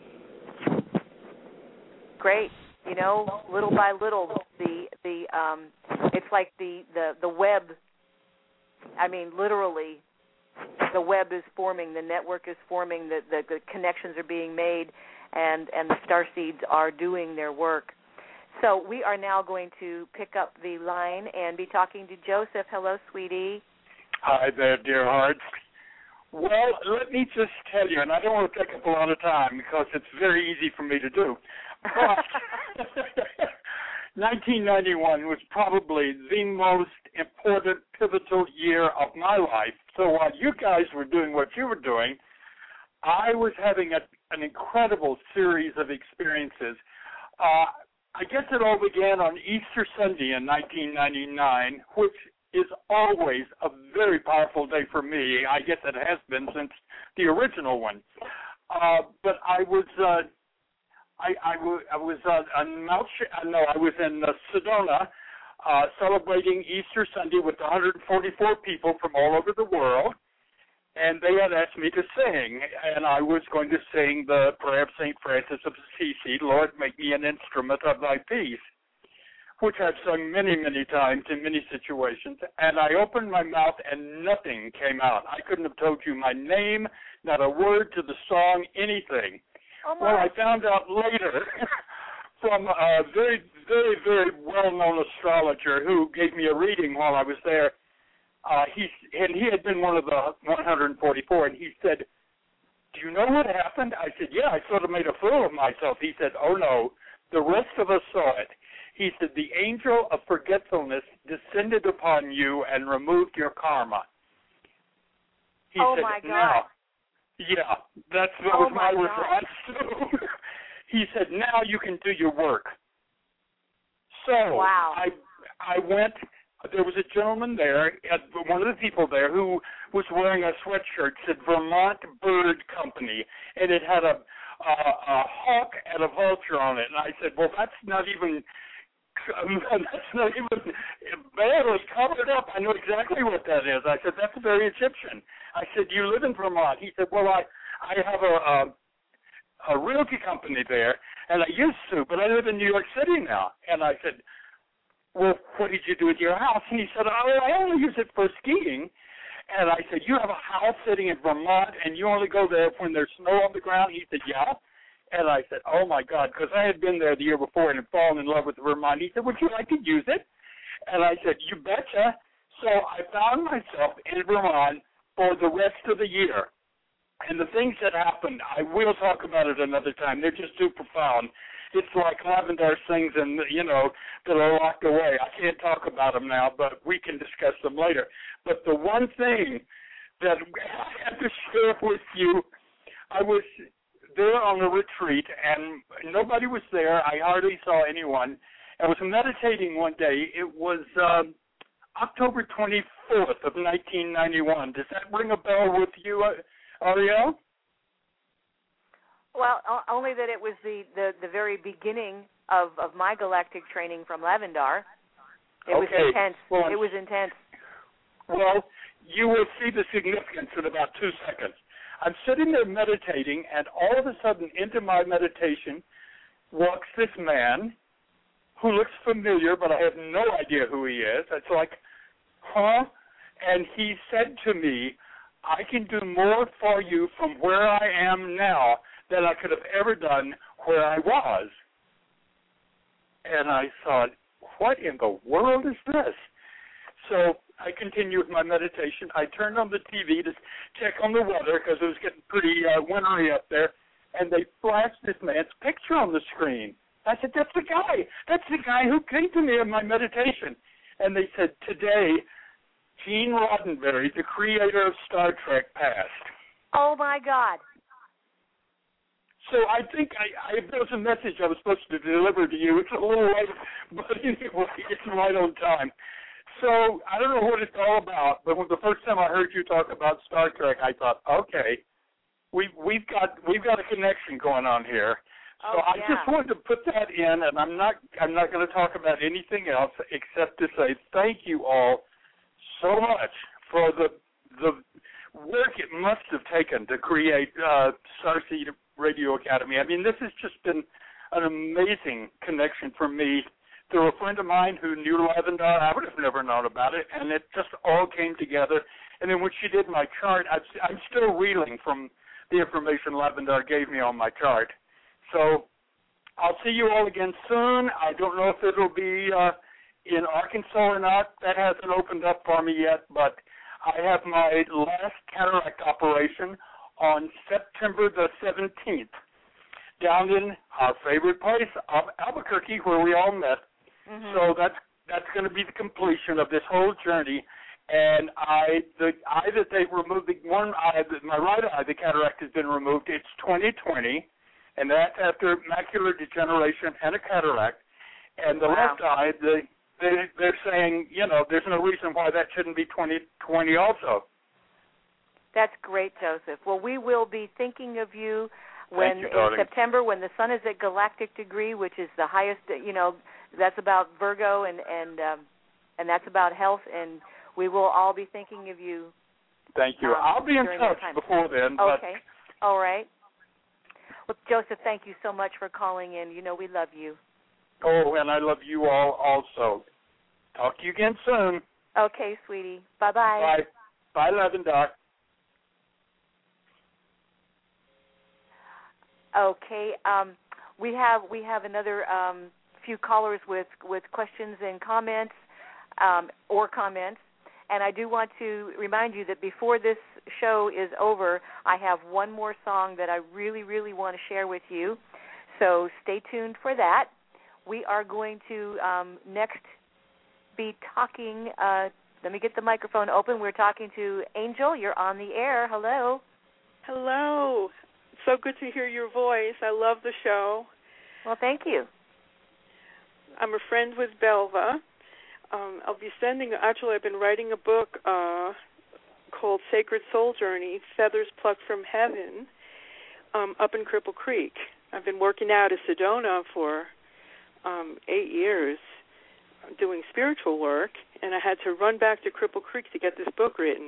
Great. You know, little by little, the the um, it's like the, the, the web. I mean, literally, the web is forming, the network is forming, the, the, the connections are being made, and, and the starseeds are doing their work. So we are now going to pick up the line and be talking to Joseph. Hello, sweetie. Hi there, dear hearts. Well, let me just tell you, and I don't want to take up a lot of time because it's very easy for me to do, but nineteen ninety-one was probably the most important, pivotal year of my life. So while you guys were doing what you were doing, I was having a, an incredible series of experiences. Uh, I guess it all began on Easter Sunday in nineteen ninety-nine, which is always a very powerful day for me. I guess it has been since the original one. Uh, but I was, uh, I, I, w- I was uh, on Mount, Sh- uh, no, I was in uh, Sedona, uh, celebrating Easter Sunday with one hundred forty-four people from all over the world, and they had asked me to sing, and I was going to sing the prayer of Saint Francis of Assisi, Lord, make me an instrument of thy peace, which I've sung many, many times in many situations, and I opened my mouth and nothing came out. I couldn't have told you my name, not a word to the song, anything. Oh well, I found out later from a very, very, very well-known astrologer who gave me a reading while I was there. Uh, he and he had been one of the one hundred forty-four, and he said, do you know what happened? I said, yeah, I sort of made a fool of myself. He said, oh, no, the rest of us saw it. He said, the angel of forgetfulness descended upon you and removed your karma. He oh, said, my God. Now, yeah, that's that oh was my, my response too. He said, now you can do your work. So wow. I I went, there was a gentleman there, one of the people there, who was wearing a sweatshirt that said Vermont Bird Company, and it had a, a, a hawk and a vulture on it. And I said, well, that's not even... that's not even barely covered up. I know exactly what that is. I said, that's very Egyptian. I said, you live in Vermont. He said, well, I, I have a, a, a realty company there, and I used to, but I live in New York City now. And I said, well, what did you do with your house? And he said, oh, I only use it for skiing. And I said, you have a house sitting in Vermont, and you only go there when there's snow on the ground? He said, yeah. And I said, oh, my God, because I had been there the year before and had fallen in love with Vermont. He said, would you like to use it? And I said, you betcha. So I found myself in Vermont for the rest of the year. And the things that happened, I will talk about it another time. They're just too profound. It's like Lavendar's things, and, you know, that are locked away. I can't talk about them now, but we can discuss them later. But the one thing that I have to share with you, I was there on a retreat, and nobody was there. I hardly saw anyone. I was meditating one day. It was um, October twenty-fourth of nineteen ninety-one. Does that ring a bell with you, uh, Ariel? Well, only that it was the, the, the very beginning of, of my galactic training from Lavendar. It was okay. intense. Well, it was intense. Well, you will see the significance in about two seconds. I'm sitting there meditating, and all of a sudden into my meditation walks this man who looks familiar, but I have no idea who he is. It's like, huh? And he said to me, I can do more for you from where I am now than I could have ever done where I was. And I thought, what in the world is this? So I continued with my meditation. I turned on the T V to check on the weather because it was getting pretty uh, wintry up there, and they flashed this man's picture on the screen. I said, that's the guy. That's the guy who came to me in my meditation. And they said, today, Gene Roddenberry, the creator of Star Trek, passed. Oh, my God. So I think I, I there was a message I was supposed to deliver to you. It's a little late, but anyway, it's right on time. So I don't know what it's all about, but when the first time I heard you talk about Star Trek, I thought, okay, we we've got we've got a connection going on here. So oh, I yeah. just wanted to put that in, and I'm not I'm not going to talk about anything else except to say thank you all so much for the the work it must have taken to create uh, Starseed Radio Academy. I mean, this has just been an amazing connection for me through a friend of mine who knew Lavendar. I would have never known about it, and it just all came together. And then when she did my chart, I'm, I'm still reeling from the information Lavendar gave me on my chart. So I'll see you all again soon. I don't know if it'll be uh, in Arkansas or not. That hasn't opened up for me yet, but I have my last cataract operation on September the seventeenth down in our favorite place of Albuquerque, where we all met. Mm-hmm. So that's that's going to be the completion of this whole journey. And I, the eye that they removed, the one eye, my right eye, the cataract has been removed. It's twenty twenty, and that's after macular degeneration and a cataract. And the wow. left eye, the, they, they're saying, you know, there's no reason why that shouldn't be twenty twenty also. That's great, Joseph. Well, we will be thinking of you when you, in September when the sun is at galactic degree, which is the highest, you know, that's about Virgo, and and um, and that's about health, and we will all be thinking of you. Thank you. Um, I'll be in touch before then. But okay. All right. Well, Joseph, thank you so much for calling in. You know we love you. Oh, and I love you all also. Talk to you again soon. Okay, sweetie. Bye-bye. Bye. Bye, Lavendar. Okay. Um, we have we have another um, few callers with, with questions and comments um, or comments. And I do want to remind you that before this show is over, I have one more song that I really, really want to share with you. So stay tuned for that. We are going to um, next be talking, uh, let me get the microphone open. We're talking to Angel. You're on the air. Hello. Hello. So good to hear your voice. I love the show. Well, thank you. I'm a friend with Belva. Um, I'll be sending, actually I've been writing a book uh, called Sacred Soul Journey, Feathers Plucked from Heaven, um, up in Cripple Creek. I've been working out of Sedona for um, eight years doing spiritual work, and I had to run back to Cripple Creek to get this book written.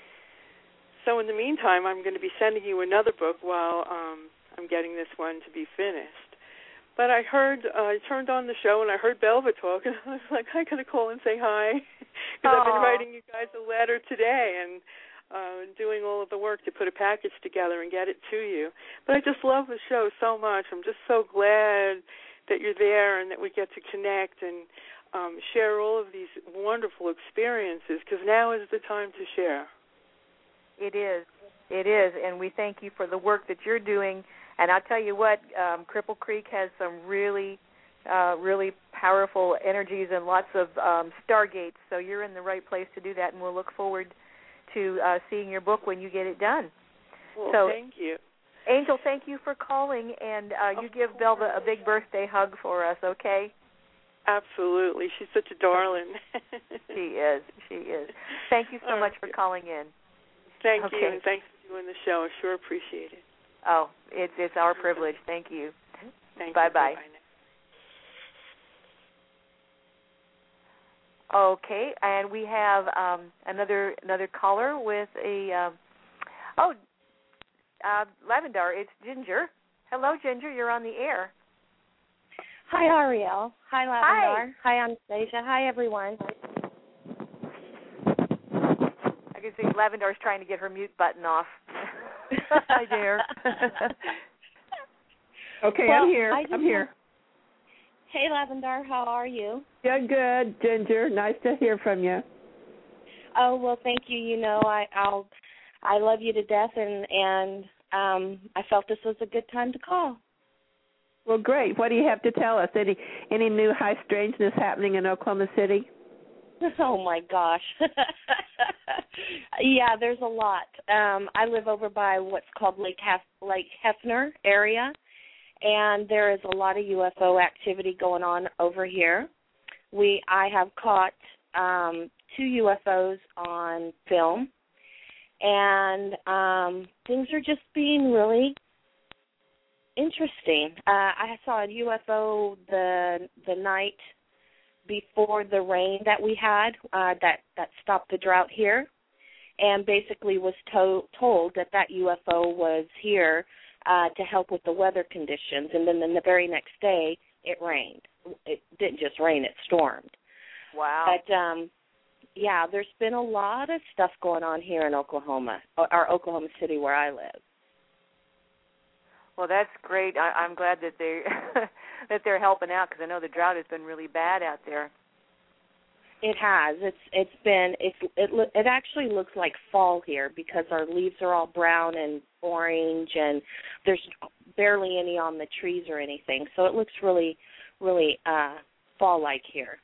So in the meantime, I'm going to be sending you another book while um, I'm getting this one to be finished. But I heard, uh, I turned on the show, and I heard Belva talk, and I was like, I got to call and say hi, because I've been writing you guys a letter today and uh, doing all of the work to put a package together and get it to you. But I just love the show so much. I'm just so glad that you're there and that we get to connect and um, share all of these wonderful experiences, because now is the time to share. It is. It is, and we thank you for the work that you're doing. And I'll tell you what, um, Cripple Creek has some really, uh, really powerful energies and lots of um, stargates, so you're in the right place to do that, and we'll look forward to uh, seeing your book when you get it done. Well, so, thank you. Angel, thank you for calling, and uh, you give Belva a big birthday hug for us, okay? Absolutely. She's such a darling. She is. She is. Thank you so much for calling in. Thank okay. you, and thanks for doing the show. I sure appreciate it. Oh, it's it's our privilege. Thank you. Thank bye you. Bye bye. Okay, and we have um, another another caller with a um, oh, uh, Lavendar. It's Ginger. Hello, Ginger. You're on the air. Hi, Ariel. Hi, Lavendar. Hi, Hi Anastasia. Hi, everyone. I can see Lavendar's trying to get her mute button off. Hi, dear. Okay, well, I'm here. I'm want... here. Hey, Lavendar, how are you? Good, good, Ginger. Nice to hear from you. Oh well, thank you. You know, I I'll I love you to death, and and um, I felt this was a good time to call. Well, great. What do you have to tell us? Any any new high strangeness happening in Oklahoma City? Oh, my gosh. Yeah, there's a lot. Um, I live over by what's called Lake, Hef- Lake Hefner area, and there is a lot of U F O activity going on over here. We I have caught um, two U F Os on film, and um, things are just being really interesting. Uh, I saw a U F O the the night before the rain that we had uh, that, that stopped the drought here. and basically was to- told that that U F O was here uh, to help with the weather conditions. And then, then the very next day, it rained. It didn't just rain, it stormed. Wow. But, um, yeah, there's been a lot of stuff going on here in Oklahoma, or Oklahoma City where I live. Well, that's great. I, I'm glad that they that they're helping out, because I know the drought has been really bad out there. It has. It's it's been it's it it actually looks like fall here, because our leaves are all brown and orange, and there's barely any on the trees or anything. So it looks really really uh, fall-like here.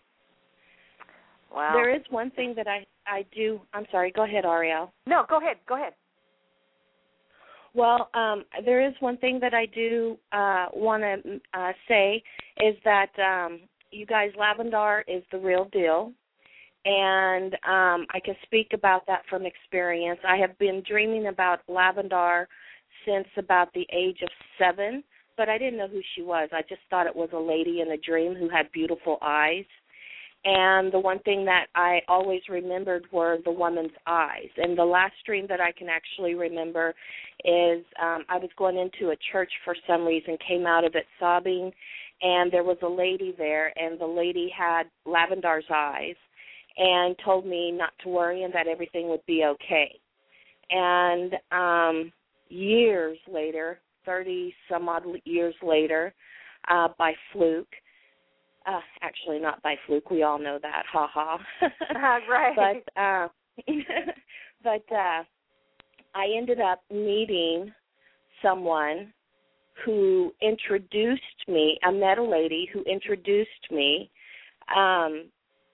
Wow. There is one thing that I I do. I'm sorry. Go ahead, Ariel. No, go ahead. Go ahead. Well, um, there is one thing that I do uh, want to uh, say is that um, you guys, Lavendar is the real deal, and um, I can speak about that from experience. I have been dreaming about Lavendar since about the age of seven, but I didn't know who she was. I just thought it was a lady in a dream who had beautiful eyes. And the one thing that I always remembered were the woman's eyes. And the last dream that I can actually remember is um, I was going into a church for some reason, came out of it sobbing, and there was a lady there, and the lady had Lavendar's eyes and told me not to worry and that everything would be okay. And um, years later, thirty-some-odd years later, uh, by fluke, Uh, actually, not by fluke. We all know that. Ha ha. Right. But uh, but uh, I ended up meeting someone who introduced me. I met a lady who introduced me, um,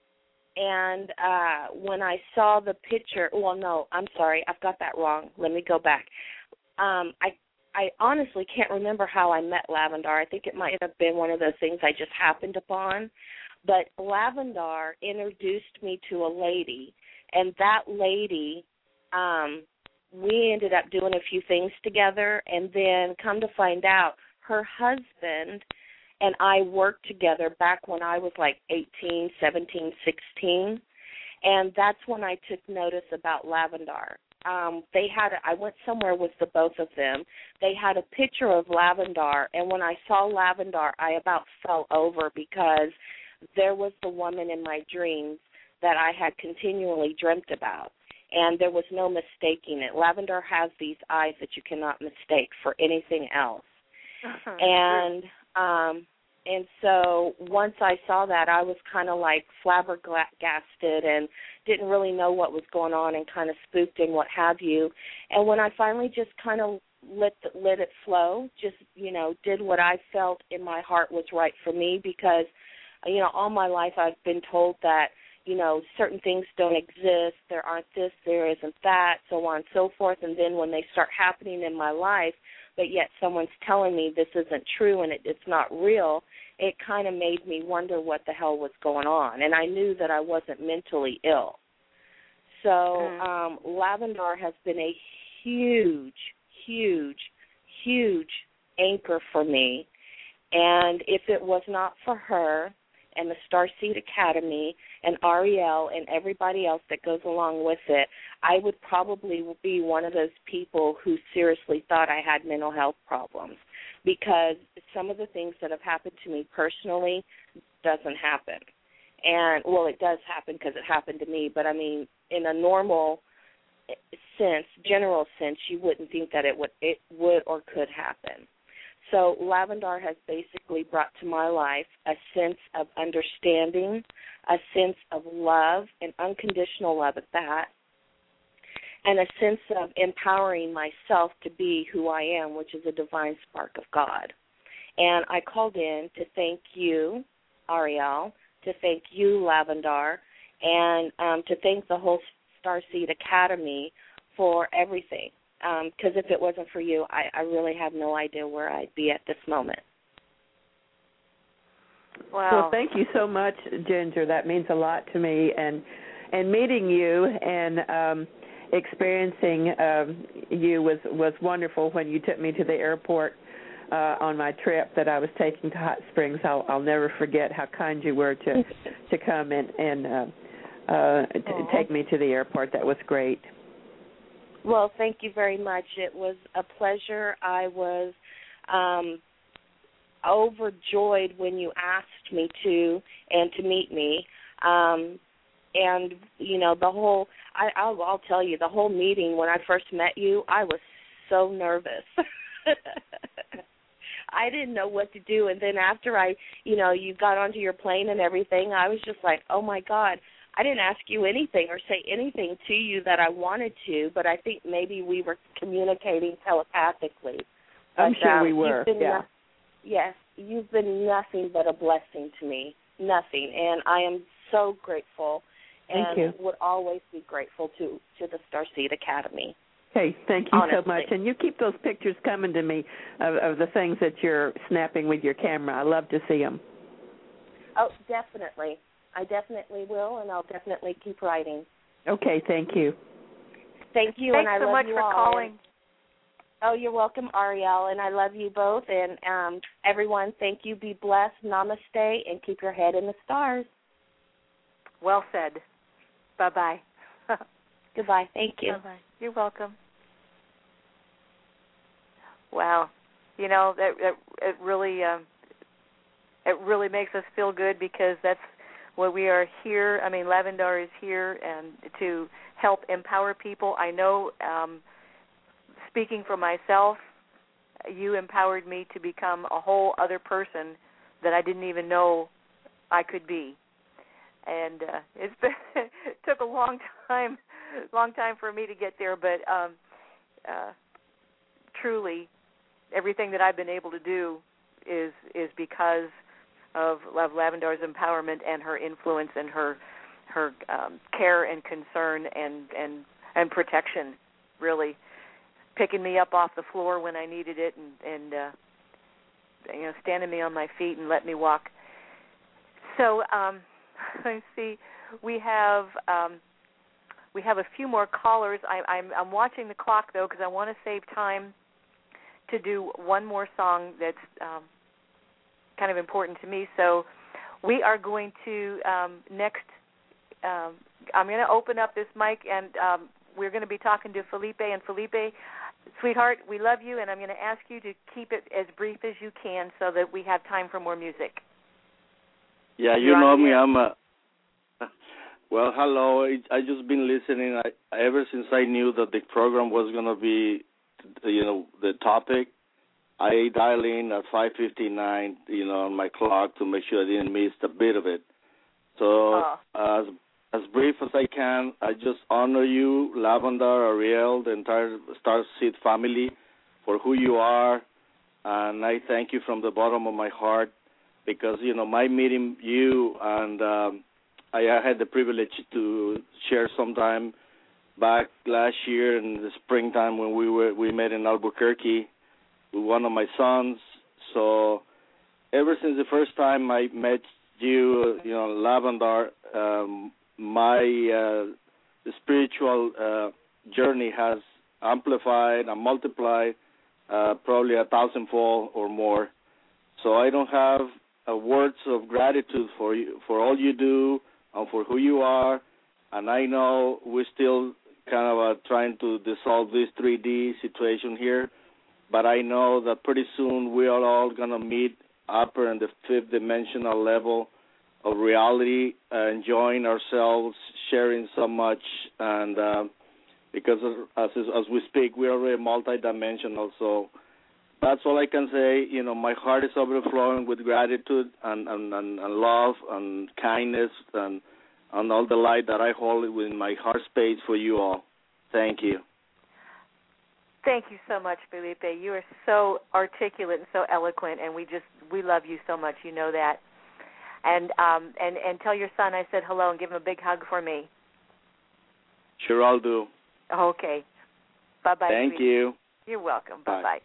and uh, when I saw the picture, well, no, I'm sorry, I've got that wrong. Let me go back. Um, I. I honestly can't remember how I met Lavendar. I think it might have been one of those things I just happened upon. But Lavendar introduced me to a lady, and that lady, um, we ended up doing a few things together, and then come to find out, her husband and I worked together back when I was like eighteen, seventeen, sixteen, and that's when I took notice about Lavendar. Um, they had, a, I went somewhere with the both of them. They had a picture of Lavendar, and when I saw Lavendar, I about fell over because there was the woman in my dreams that I had continually dreamt about, and there was no mistaking it. Lavendar has these eyes that you cannot mistake for anything else. Uh-huh. And um, and so once I saw that, I was kind of like flabbergasted and didn't really know what was going on and kind of spooked and what have you. And when I finally just kind of let the, let it flow, just, you know, did what I felt in my heart was right for me, because, you know, all my life I've been told that, you know, certain things don't exist, there aren't this, there isn't that, so on and so forth. And then when they start happening in my life, but yet someone's telling me this isn't true and it, it's not real, it kind of made me wonder what the hell was going on. And I knew that I wasn't mentally ill. So um, Lavendar has been a huge, huge, huge anchor for me. And if it was not for her and the Starseed Academy and Ariel and everybody else that goes along with it, I would probably be one of those people who seriously thought I had mental health problems, because some of the things that have happened to me personally doesn't happen. And, well, it does happen because it happened to me, but, I mean, in a normal sense, general sense, you wouldn't think that it would, it would or could happen. So Lavendar has basically brought to my life a sense of understanding, a sense of love, and unconditional love at that, and a sense of empowering myself to be who I am, which is a divine spark of God. And I called in to thank you, Ariel, to thank you, Lavendar, and um, to thank the whole Starseed Academy for everything. Because um, if it wasn't for you, I, I really have no idea where I'd be at this moment. Wow. Well, thank you so much, Ginger. That means a lot to me. And and meeting you and um, experiencing um, you was, was wonderful when you took me to the airport uh, on my trip that I was taking to Hot Springs. I'll, I'll never forget how kind you were to, to come and, and uh, uh, to take me to the airport. That was great. Well, thank you very much. It was a pleasure. I was um, overjoyed when you asked me to and to meet me. Um, and, you know, the whole, I, I'll, I'll tell you, the whole meeting when I first met you, I was so nervous. I didn't know what to do. And then after I, you know, you got onto your plane and everything, I was just like, oh, my God. I didn't ask you anything or say anything to you that I wanted to, but I think maybe we were communicating telepathically. I'm but, sure um, we were, you've been yeah. no- yes, you've been nothing but a blessing to me, nothing. And I am so grateful Thank and you. would always be grateful to, to the Starseed Academy. Hey, thank you Honestly. so much. And you keep those pictures coming to me of, of the things that you're snapping with your camera. I love to see them. Oh, definitely. I definitely will, and I'll definitely keep writing. Okay, thank you. Thank you, Thanks and I so love much you for all. calling. And, oh, you're welcome, Ariel, and I love you both. And um, everyone, thank you. Be blessed. Namaste, and keep your head in the stars. Well said. Bye-bye. Goodbye. Thank you. Bye-bye. You're welcome. Wow. You know, that, that it really um, it really makes us feel good because that's what we are here. I mean, Lavendar is here and to help empower people. I know, um, speaking for myself, you empowered me to become a whole other person that I didn't even know I could be. And uh, it's been it took a long time, long time for me to get there. But um, uh, truly, everything that I've been able to do is is because of Love Lavendar's empowerment and her influence and her her um, care and concern and, and and protection, really picking me up off the floor when I needed it and, and uh, you know, standing me on my feet and letting me walk. So um, let's see, we have um, we have a few more callers. I, I'm I'm watching the clock though because I want to save time to do one more song that's um, kind of important to me. So we are going to um, next, um, I'm going to open up this mic and um, we're going to be talking to Felipe. And Felipe, sweetheart, we love you, and I'm going to ask you to keep it as brief as you can so that we have time for more music. Yeah, you You're know on me. here. I'm a, well, hello. I, I just been listening. I, ever since I knew that the program was going to be, you know, the topic, I dial in at five fifty-nine, you know, on my clock to make sure I didn't miss a bit of it. So Oh. as as brief as I can, I just honor you, Lavendar, Ariel, the entire Starseed family, for who you are, and I thank you from the bottom of my heart because, you know, my meeting you and um, I, I had the privilege to share some time back last year in the springtime when we were we met in Albuquerque with one of my sons. So ever since the first time I met you, you know, Lavendar, um, my uh, the spiritual uh, journey has amplified and multiplied uh, probably a thousandfold or more. So I don't have uh, words of gratitude for you, for all you do and for who you are. And I know we're still kind of uh, trying to dissolve this three D situation here. But I know that pretty soon we are all going to meet upper and the fifth dimensional level of reality, uh, enjoying ourselves, sharing so much, and uh, because of, as as we speak, we are already multidimensional. So that's all I can say. You know, my heart is overflowing with gratitude and, and, and, and love and kindness and and all the light that I hold within my heart space for you all. Thank you. Thank you so much, Felipe. You are so articulate and so eloquent, and we just we love you so much. You know that. And um and, and tell your son I said hello and give him a big hug for me. Sure, I'll do. Okay. Bye bye. Thank sweetie. you. You're welcome. Bye. Bye bye.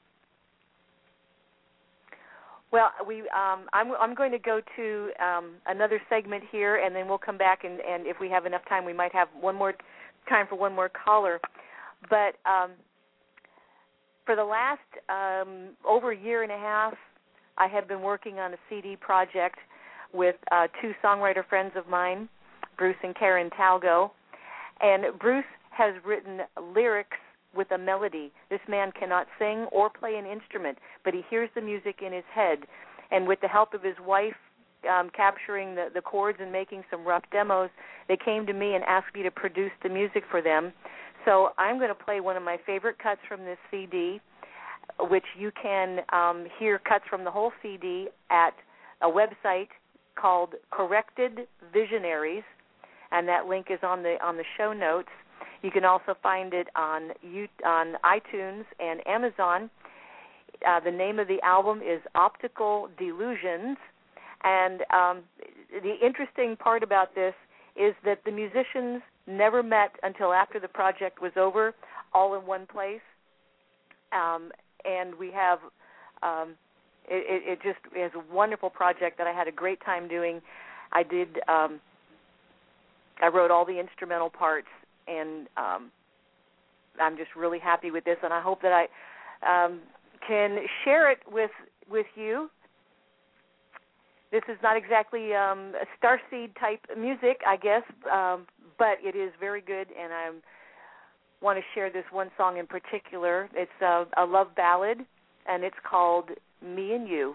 Well, we um I'm I'm going to go to um another segment here, and then we'll come back and, and if we have enough time, we might have one more time for one more caller. But um. For the last um, over a year and a half, I have been working on a C D project with uh, two songwriter friends of mine, Bruce and Karen Talgo. And Bruce has written lyrics with a melody. This man cannot sing or play an instrument, but he hears the music in his head. And with the help of his wife um, capturing the, the chords and making some rough demos, they came to me and asked me to produce the music for them. So I'm going to play one of my favorite cuts from this C D, which you can um, hear cuts from the whole C D at a website called Corrected Visionaries, and that link is on the on the show notes. You can also find it on you, on iTunes and Amazon. Uh, the name of the album is Optical Delusions, and um, the interesting part about this is that the musicians never met until after the project was over, all in one place. Um, and we have, um, it, it just is a wonderful project that I had a great time doing. I did, um, I wrote all the instrumental parts, and um, I'm just really happy with this, and I hope that I um, can share it with with you. This is not exactly um, a Starseed type music, I guess, um, but it is very good, and I want to share this one song in particular. It's a, a love ballad, and it's called Me and You.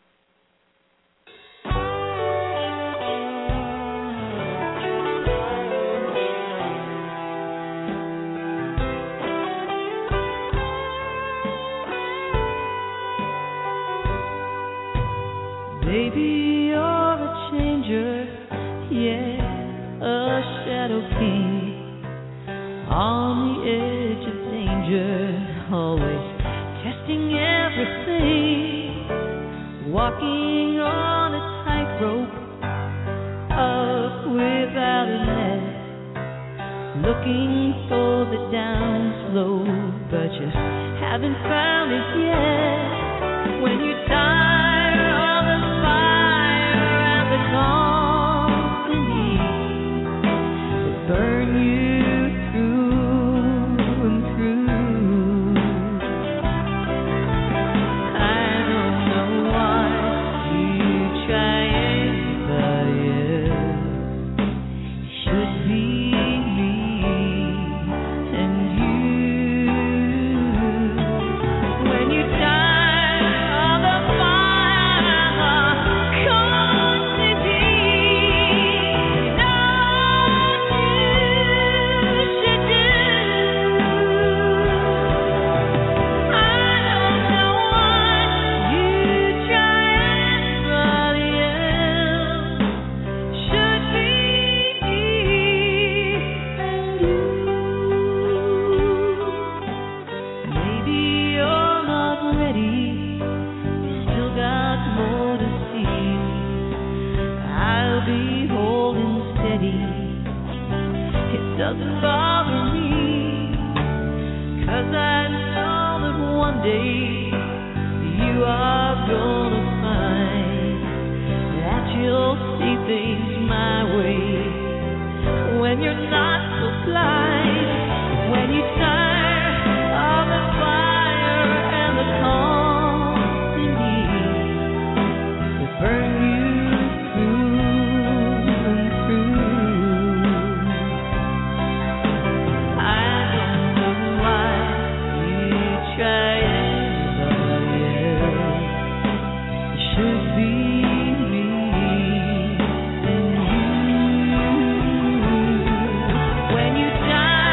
Baby, you're a changer, yeah, a shadow king, on the edge of danger, always testing everything, walking on a tightrope, up without a net, looking for the down slope, but you haven't found it yet. When you die burn you through and through. I don't know why you try anybody else. It should be me and you. When you die on the fire, come to me. Doesn't bother me, 'cause I know that one day you are gonna find that you'll see things my way when you're not so blind, when you tire of the fire and the company that burn you through and through. When you die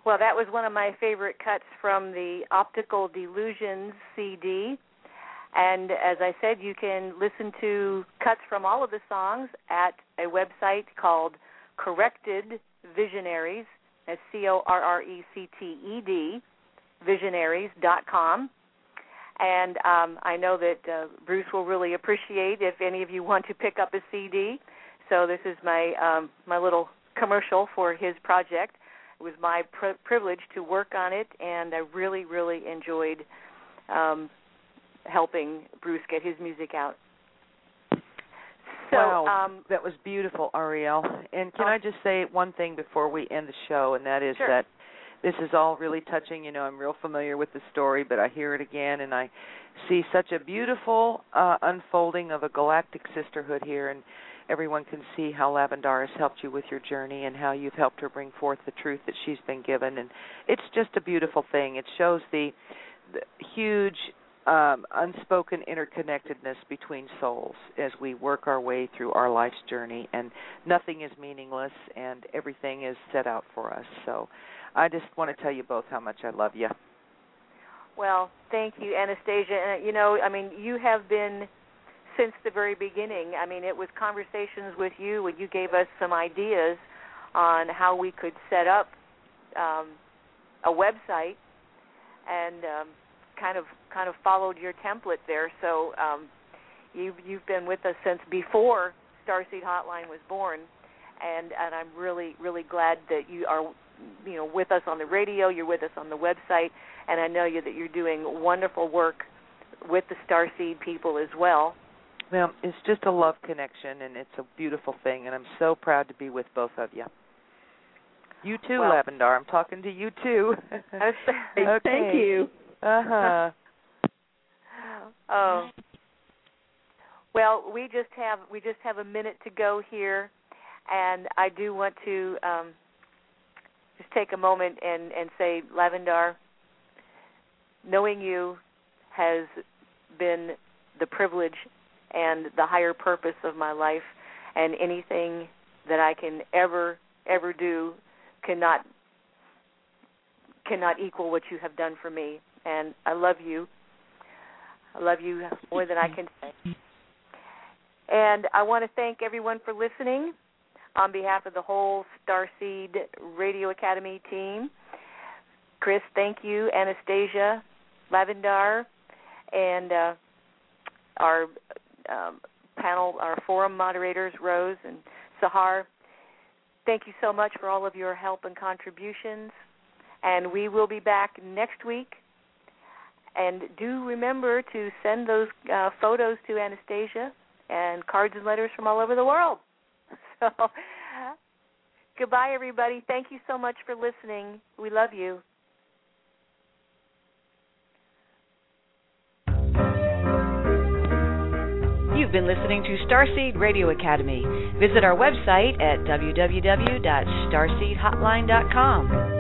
Well, that was one of my favorite cuts from the Optical Delusions C D. And as I said, you can listen to cuts from all of the songs at a website called Corrected Visionaries, that's C O R R E C T E D, visionaries dot com. And um, I know that uh, Bruce will really appreciate if any of you want to pick up a C D. So this is my um, my little commercial for his project. It was my pr- privilege to work on it, and I really, really enjoyed um, helping Bruce get his music out. So, wow, um, that was beautiful, Ariel. And can oh, I just say one thing before we end the show, and that is sure. that this is all really touching. You know, I'm real familiar with the story, but I hear it again, and I see such a beautiful uh, unfolding of a galactic sisterhood here, and everyone can see how Lavendar has helped you with your journey and how you've helped her bring forth the truth that she's been given. And it's just a beautiful thing. It shows the, the huge um, unspoken interconnectedness between souls as we work our way through our life's journey. And nothing is meaningless, and everything is set out for us. So I just want to tell you both how much I love you. Well, thank you, Anastasia. And, you know, I mean, you have been, since the very beginning, I mean, it was conversations with you when you gave us some ideas on how we could set up um, a website, and um, kind of kind of followed your template there. So um, you've, you've been with us since before Starseed Hotline was born, and, and I'm really, really glad that you are, you know, with us on the radio, you're with us on the website, and I know you that you're doing wonderful work with the Starseed people as well. Well, it's just a love connection, and it's a beautiful thing, and I'm so proud to be with both of you. You too, well, Lavendar. I'm talking to you too. Okay. Thank you. Uh-huh. Oh. Well, we just have we just have a minute to go here, and I do want to um, just take a moment and, and say, Lavendar, knowing you has been the privilege and the higher purpose of my life, and anything that I can ever, ever do cannot cannot equal what you have done for me. And I love you. I love you more than I can say. And I want to thank everyone for listening on behalf of the whole Starseed Radio Academy team. Chris, thank you. Anastasia, Lavendar, and uh, our um, panel, our forum moderators, Rose and Sahar. Thank you so much for all of your help and contributions. And we will be back next week. And do remember to send those uh, photos to Anastasia and cards and letters from all over the world. So, goodbye, everybody. Thank you so much for listening. We love you. You've been listening to Starseed Radio Academy. Visit our website at w w w dot starseed hotline dot com.